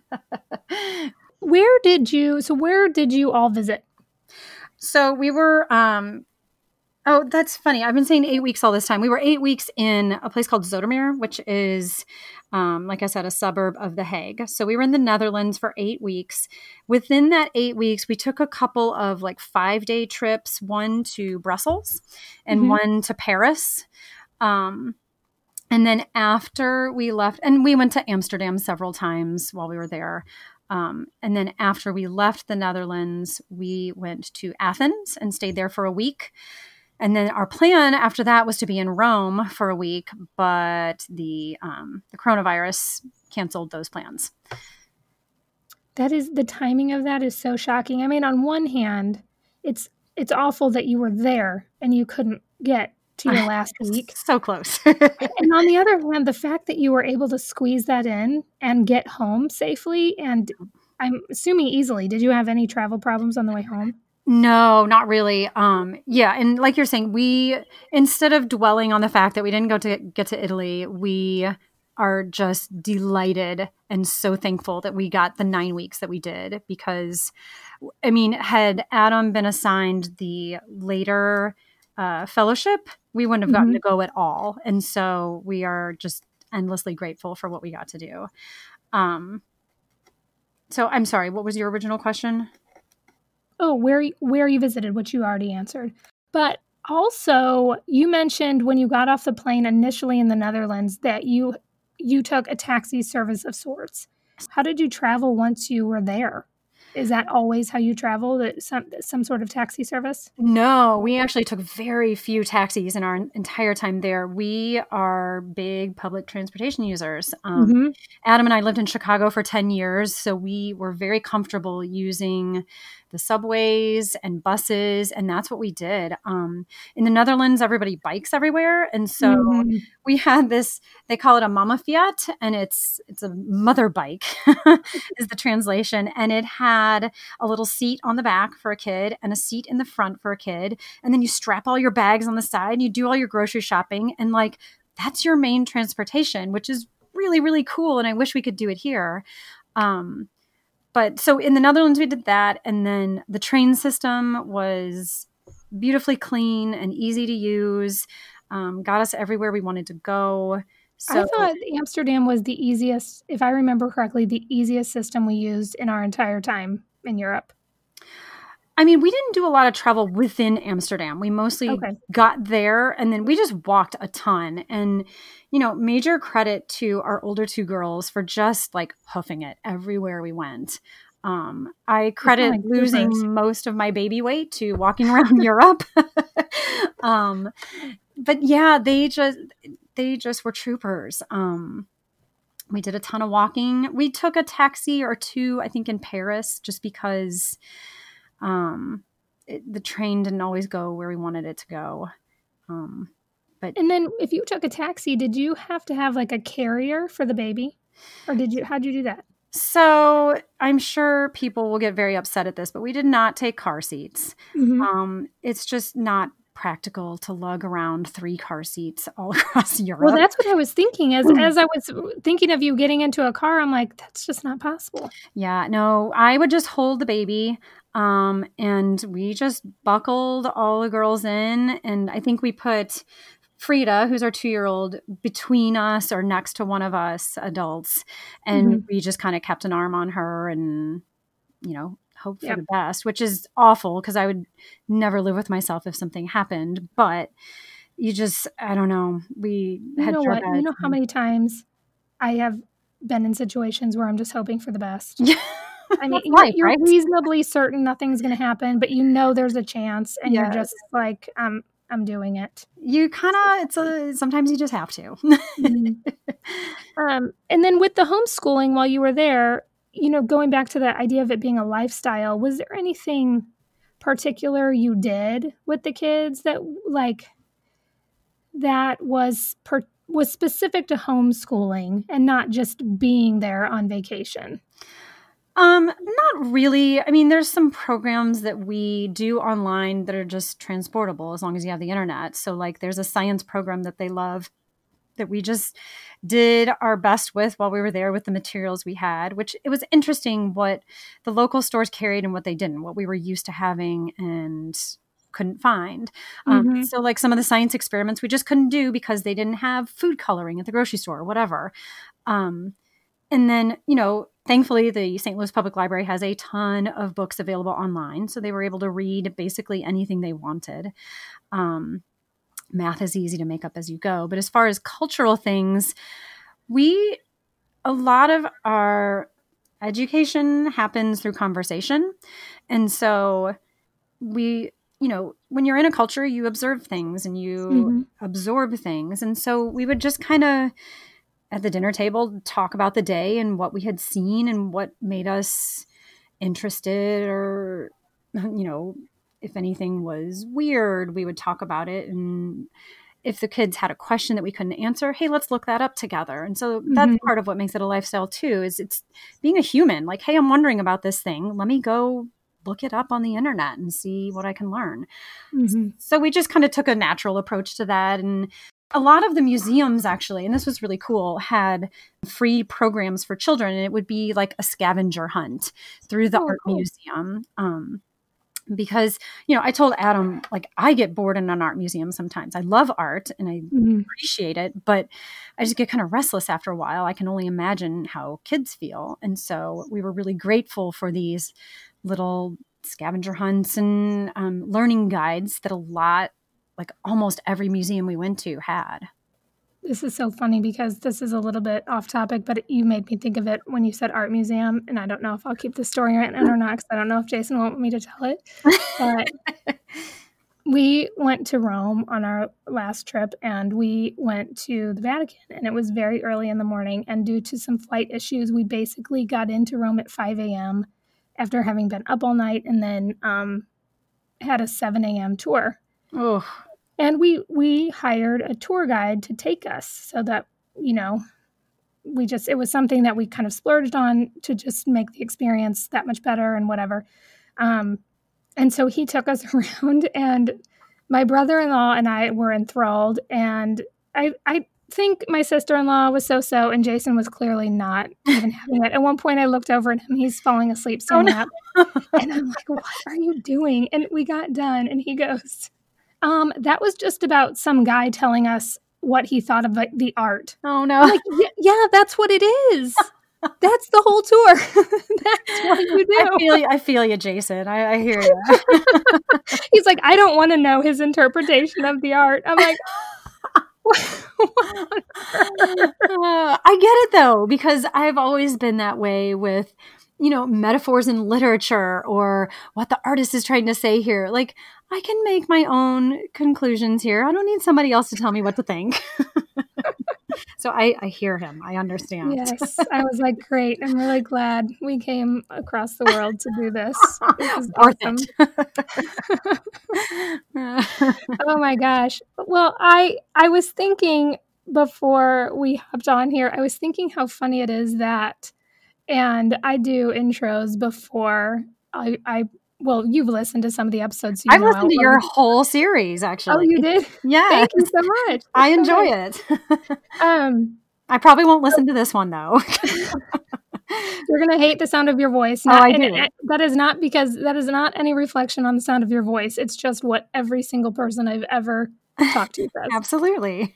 S1: Where did you all visit?
S2: So we were, oh, that's funny. I've been saying 8 weeks all this time. We were 8 weeks in a place called Zoetermeer, which is, like I said, a suburb of The Hague. So we were in the Netherlands for 8 weeks. Within that 8 weeks, we took a couple of like 5-day trips, one to Brussels and one to Paris. And then after we left, and we went to Amsterdam several times while we were there. And then after we left the Netherlands, we went to Athens and stayed there for a week. And then our plan after that was to be in Rome for a week, but the coronavirus canceled those plans.
S1: The timing of that is so shocking. I mean, on one hand, it's awful that you were there and you couldn't get to your last week.
S2: So close.
S1: And on the other hand, the fact that you were able to squeeze that in and get home safely, and I'm assuming easily. Did you have any travel problems on the way home?
S2: No, not really. Yeah. And like you're saying, we, instead of dwelling on the fact that we didn't get to Italy, we are just delighted and so thankful that we got the 9 weeks that we did, because I mean, had Adam been assigned the later fellowship, we wouldn't have gotten to go at all. And so we are just endlessly grateful for what we got to do. So I'm sorry, what was your original question?
S1: Oh, where you visited, which you already answered. But also, you mentioned when you got off the plane initially in the Netherlands that you took a taxi service of sorts. How did you travel once you were there? Is that always how you travel, some sort of taxi service?
S2: No, we actually took very few taxis in our entire time there. We are big public transportation users. Adam and I lived in Chicago for 10 years, so we were very comfortable using the subways and buses, and that's what we did. In the Netherlands, everybody bikes everywhere, and so we had this, they call it a mama Fiat, and it's a mother bike is the translation, and it had a little seat on the back for a kid and a seat in the front for a kid, and then you strap all your bags on the side and you do all your grocery shopping, and like that's your main transportation, which is really, really cool, and I wish we could do it here. But so in the Netherlands, we did that. And then the train system was beautifully clean and easy to use, got us everywhere we wanted to go. So,
S1: I thought Amsterdam was the easiest, if I remember correctly, the easiest system we used in our entire time in Europe.
S2: I mean, we didn't do a lot of travel within Amsterdam. We mostly got there and then we just walked a ton. And, major credit to our older 2 girls for just like hoofing it everywhere we wwent. I credit losing most of my baby weight to walking around Europe. But yeah, they just were troopers. We did a ton of walking. We took a taxi or 2, I think, in Paris just because the train didn't always go where we wanted it to go.
S1: And then if you took a taxi, did you have to have like a carrier for the baby? Or how'd you do that?
S2: So I'm sure people will get very upset at this, but we did not take car seats.
S1: Mm-hmm.
S2: It's just not practical to lug around 3 car seats all across Europe.
S1: Well, that's what I was thinking. As I was thinking of you getting into a car, I'm like, that's just not possible.
S2: Yeah, no, I would just hold the baby. And we just buckled all the girls in. And I think we put Frida, who's our 2-year-old, between us or next to one of us adults. And we just kind of kept an arm on her and, hope for the best, which is awful because I would never live with myself if something happened. But I don't know. We had
S1: what? You know how many times I have been in situations where I'm just hoping for the best? I mean, you're right? Reasonably certain nothing's going to happen, but there's a chance, and you're just like, I'm doing it.
S2: You sometimes you just have to.
S1: And then with the homeschooling while you were there, going back to the idea of it being a lifestyle, was there anything particular you did with the kids that was specific to homeschooling and not just being there on vacation?
S2: Not really. I mean, there's some programs that we do online that are just transportable as long as you have the internet. So there's a science program that they love that we just did our best with while we were there with the materials we had, which it was interesting what the local stores carried and what they didn't, what we were used to having and couldn't find. So some of the science experiments we just couldn't do because they didn't have food coloring at the grocery store or whatever. And then, thankfully, the St. Louis Public Library has a ton of books available online. So they were able to read basically anything they wanted. Math is easy to make up as you go. But as far as cultural things, a lot of our education happens through conversation. And so when you're in a culture, you observe things and you absorb things. And so we would just kind of, at the dinner table, talk about the day and what we had seen and what made us interested, or, if anything was weird, we would talk about it. And if the kids had a question that we couldn't answer, hey, let's look that up together. And so that's part of what makes it a lifestyle too, is it's being a human. Like, hey, I'm wondering about this thing. Let me go look it up on the internet and see what I can learn. So we just kind of took a natural approach to that. And a lot of the museums actually, and this was really cool, had free programs for children. And it would be like a scavenger hunt through the art museum. Because, I told Adam, I get bored in an art museum sometimes. I love art and I appreciate it, but I just get kind of restless after a while. I can only imagine how kids feel. And so we were really grateful for these little scavenger hunts and learning guides that almost every museum we went to had.
S1: This is so funny because this is a little bit off topic, but you made me think of it when you said art museum. And I don't know if I'll keep the story in or not, because I don't know if Jason will want me to tell it. But we went to Rome on our last trip, and we went to the Vatican, and it was very early in the morning. And due to some flight issues, we basically got into Rome at 5 a.m. after having been up all night, and then had a 7 a.m. tour.
S2: Oh.
S1: And we hired a tour guide to take us so that, it was something that we kind of splurged on to just make the experience that much better and whatever. And so he took us around, and my brother-in-law and I were enthralled. And I think my sister-in-law was so-so, and Jason was clearly not even having it. At one point I looked over at him, he's falling asleep standing up. And I'm like, what are you doing? And we got done, and he goes, that was just about some guy telling us what he thought of the art.
S2: Oh, no.
S1: I'm like, yeah, that's what it is. That's the whole tour. That's what you do.
S2: I feel you, Jason. I hear you.
S1: He's like, I don't want to know his interpretation of the art. I'm like,
S2: I get it, though, because I've always been that way with, metaphors in literature or what the artist is trying to say here. I can make my own conclusions here. I don't need somebody else to tell me what to think. So I hear him. I understand.
S1: Yes. I was like, great. I'm really glad we came across the world to do this. This is
S2: Worth
S1: awesome.
S2: it.
S1: Oh my gosh. Well, I was thinking before we hopped on here, I was thinking how funny it is that, and I do intros before well, you've listened to some of the episodes. So
S2: I've listened to your whole series, actually.
S1: Oh, you did?
S2: Yeah.
S1: Thank you so much.
S2: I enjoy it. I probably won't listen to this one, though.
S1: You're going to hate the sound of your voice.
S2: I do.
S1: That is not any reflection on the sound of your voice. It's just what every single person I've ever talked to says.
S2: Absolutely.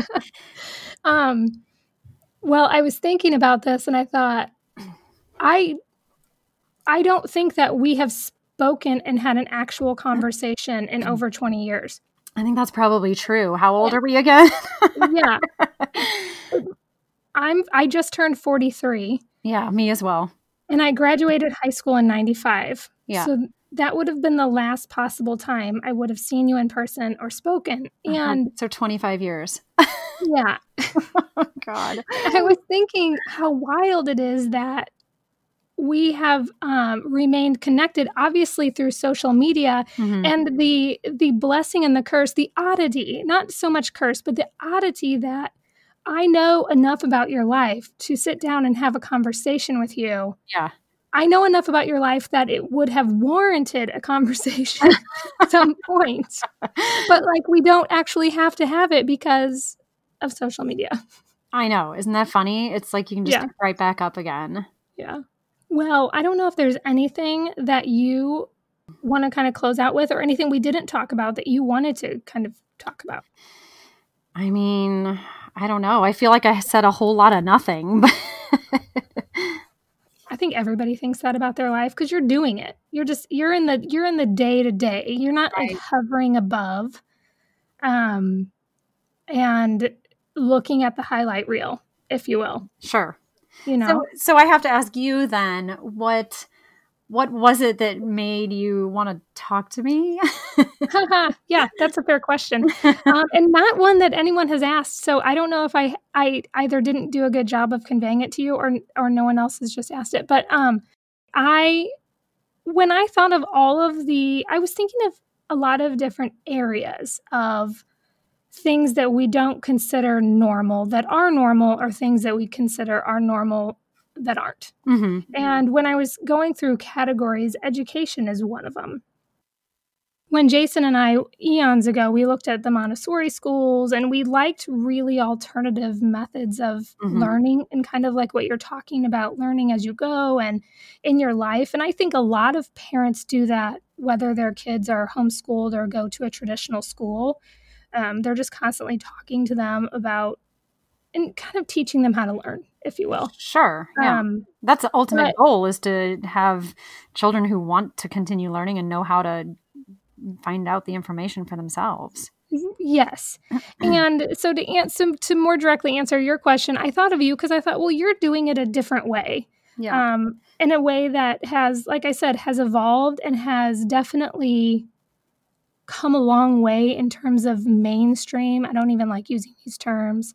S1: Well, I was thinking about this and I thought, I don't think that we have spoken and had an actual conversation in over 20 years.
S2: I think that's probably true. How old are we again?
S1: Yeah. I just turned 43.
S2: Yeah, me as well.
S1: And I graduated high school in 95.
S2: Yeah.
S1: So that would have been the last possible time I would have seen you in person or spoken. And
S2: so 25 years.
S1: Yeah.
S2: Oh, God.
S1: I was thinking how wild it is that we have remained connected, obviously through social media, and the blessing and the curse, the oddity, not so much curse, but the oddity that I know enough about your life to sit down and have a conversation with you.
S2: Yeah.
S1: I know enough about your life that it would have warranted a conversation at some point. But like, we don't actually have to have it because of social media.
S2: I know. Isn't that funny? It's like you can just pick right back up again.
S1: Yeah. Well, I don't know if there's anything that you want to kind of close out with or anything we didn't talk about that you wanted to kind of talk about.
S2: I mean, I don't know. I feel like I said a whole lot of nothing.
S1: I think everybody thinks that about their life because you're doing it. You're in the day to day. You're not like hovering above, and looking at the highlight reel, if you will.
S2: Sure.
S1: You know.
S2: So I have to ask you then, what was it that made you want to talk to me?
S1: Yeah, that's a fair question. And not one that anyone has asked. So I don't know if I either didn't do a good job of conveying it to you or no one else has just asked it. But when I thought of I was thinking of a lot of different areas of things that we don't consider normal that are normal, or things that we consider are normal that aren't. And when I was going through categories, education is one of them. When Jason and I, eons ago, we looked at the Montessori schools and we liked really alternative methods of learning, and kind of like what you're talking about, learning as you go and in your life. And I think a lot of parents do that, whether their kids are homeschooled or go to a traditional school. They're just constantly talking to them about and kind of teaching them how to learn, if you will.
S2: Sure. Yeah. That's the ultimate goal, is to have children who want to continue learning and know how to find out the information for themselves.
S1: Yes. And so to more directly answer your question, I thought of you because I thought, well, you're doing it a different way.
S2: Yeah.
S1: In a way that has, like I said, has evolved and has definitely come a long way in terms of mainstream. I don't even like using these terms.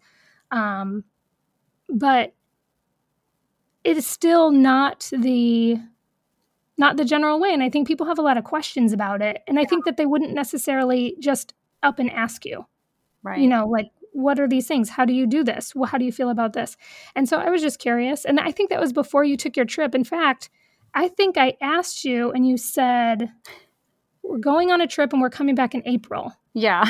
S1: But it is still not the general way. And I think people have a lot of questions about it. And I think that they wouldn't necessarily just up and ask you,
S2: right?
S1: You know, like, what are these things? How do you do this? Well, how do you feel about this? And so I was just curious. And I think that was before you took your trip. In fact, I think I asked you and you said, we're going on a trip and we're coming back in April.
S2: Yeah.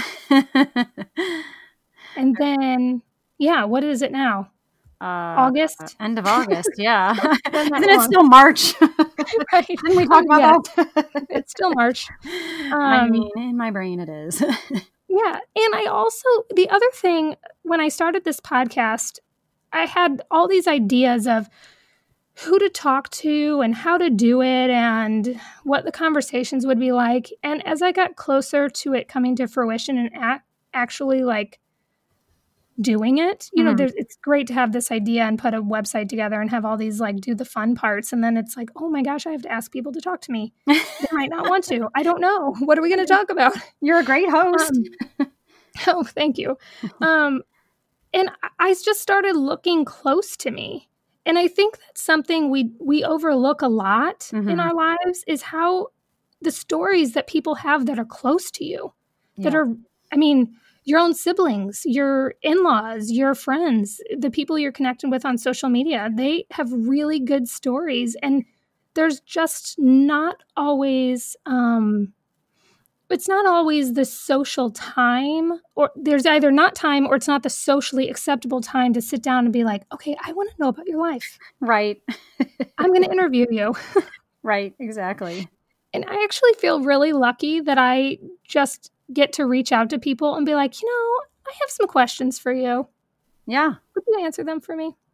S1: And then, what is it now? August?
S2: End of August, yeah. Isn't it still March?
S1: Right.
S2: Didn't we talk about that?
S1: It's still March.
S2: I mean, in my brain it is.
S1: Yeah. And I also, the other thing, when I started this podcast, I had all these ideas of who to talk to and how to do it and what the conversations would be like. And as I got closer to it coming to fruition and actually like doing it, you know, it's great to have this idea and put a website together and have all these like do the fun parts. And then it's like, oh my gosh, I have to ask people to talk to me. They might not want to. I don't know. What are we going to talk about?
S2: You're a great host.
S1: Oh, thank you. And I just started looking close to me. And I think that's something we overlook a lot in our lives, is how the stories that people have that are close to you, that are, I mean, your own siblings, your in-laws, your friends, the people you're connecting with on social media, they have really good stories. And there's just not always, it's not always the social time, or there's either not time or it's not the socially acceptable time to sit down and be like, okay, I want to know about your life.
S2: Right.
S1: I'm going to interview you.
S2: Right. Exactly.
S1: And I actually feel really lucky that I just get to reach out to people and be like, I have some questions for you.
S2: Yeah.
S1: Would you answer them for me?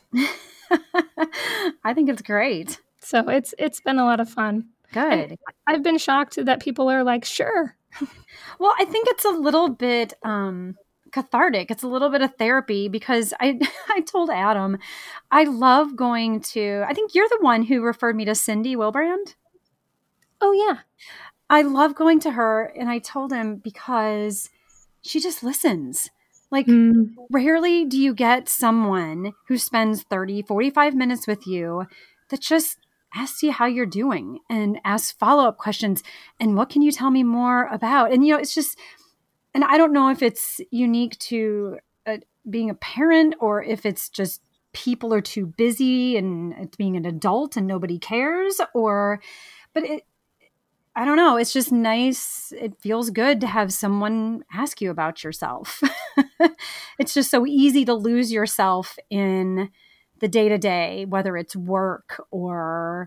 S2: I think it's great.
S1: So it's been a lot of fun.
S2: Good.
S1: And I've been shocked that people are like, sure.
S2: Well, I think it's a little bit cathartic. It's a little bit of therapy, because I told Adam, I love going to, I think you're the one who referred me to Cindy Wilbrand.
S1: Oh, yeah.
S2: I love going to her, and I told him because she just listens. Like, rarely do you get someone who spends 30, 45 minutes with you that just asks you how you're doing and asks follow-up questions. And what can you tell me more about? And, it's just, and I don't know if it's unique to being a parent, or if it's just people are too busy and it's being an adult and nobody cares, but I don't know. It's just nice. It feels good to have someone ask you about yourself. It's just so easy to lose yourself in the day-to-day, whether it's work or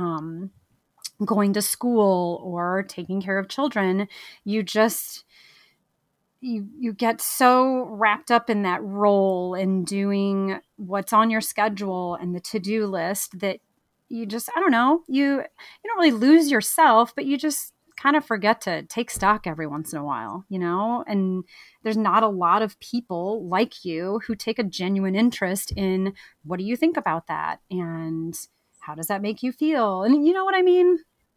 S2: going to school or taking care of children. You just, you get so wrapped up in that role and doing what's on your schedule and the to-do list that you just, I don't know, you don't really lose yourself, but you just kind of forget to take stock every once in a while, and there's not a lot of people like you who take a genuine interest in what do you think about that? And how does that make you feel? And you know what I mean?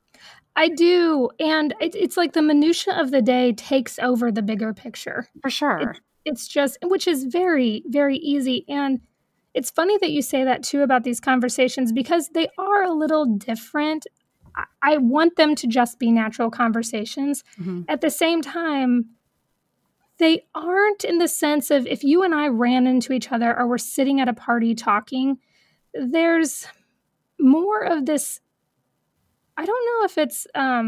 S1: I do. And it's like the minutia of the day takes over the bigger picture.
S2: For sure.
S1: It's just, which is very, very easy. And it's funny that you say that too about these conversations, because they are a little different. I want them to just be natural conversations. At the same time, they aren't, in the sense of, if you and I ran into each other or we're sitting at a party talking, there's more of this. I don't know if it's, I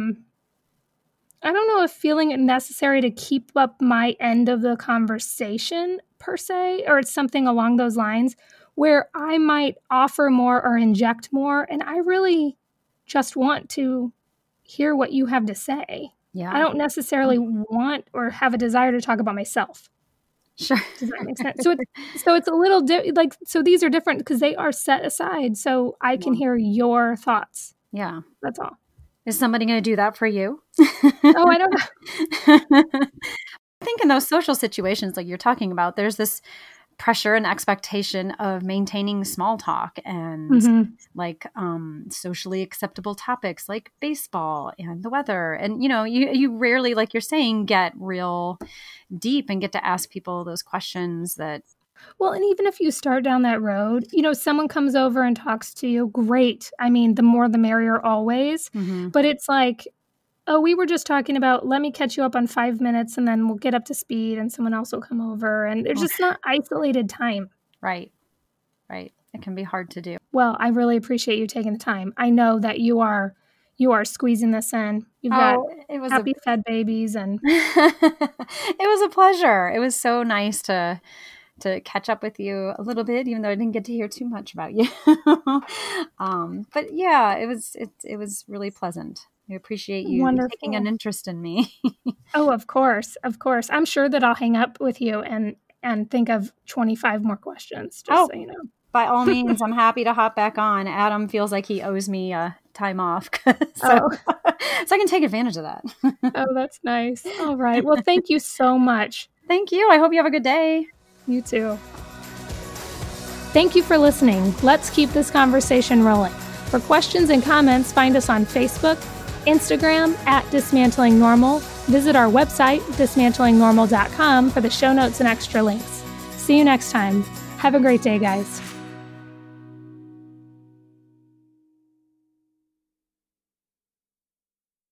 S1: don't know if feeling it necessary to keep up my end of the conversation per se, or it's something along those lines where I might offer more or inject more. And I really just want to hear what you have to say.
S2: Yeah.
S1: I don't necessarily want or have a desire to talk about myself.
S2: Sure.
S1: Does that make sense? So it's a little so these are different because they are set aside so I can hear your thoughts.
S2: Yeah.
S1: That's all.
S2: Is somebody going to do that for you?
S1: Oh, I don't know.
S2: I think in those social situations like you're talking about, there's this pressure and expectation of maintaining small talk and like socially acceptable topics like baseball and the weather. And, you rarely, like you're saying, get real deep and get to ask people those questions that.
S1: Well, and even if you start down that road, someone comes over and talks to you, great. I mean, the more the merrier always. But it's like, oh, we were just talking about, let me catch you up on 5 minutes and then we'll get up to speed and someone else will come over. And there's just not isolated time.
S2: Right. It can be hard to do.
S1: Well, I really appreciate you taking the time. I know that you are squeezing this in. You've got happy fed babies and.
S2: It was a pleasure. It was so nice to catch up with you a little bit, even though I didn't get to hear too much about you. But yeah, it was really pleasant. I appreciate you taking an interest in me.
S1: Oh, of course. I'm sure that I'll hang up with you and think of 25 more questions, just so you know.
S2: By all means, I'm happy to hop back on. Adam feels like he owes me time off, so I can take advantage of that.
S1: Oh, that's nice. All right. Well, thank you so much.
S2: Thank you. I hope you have a good day.
S1: You too. Thank you for listening. Let's keep this conversation rolling. For questions and comments, find us on Facebook, Instagram @Dismantling Normal. Visit our website, dismantlingnormal.com, for the show notes and extra links. See you next time. Have a great day, guys.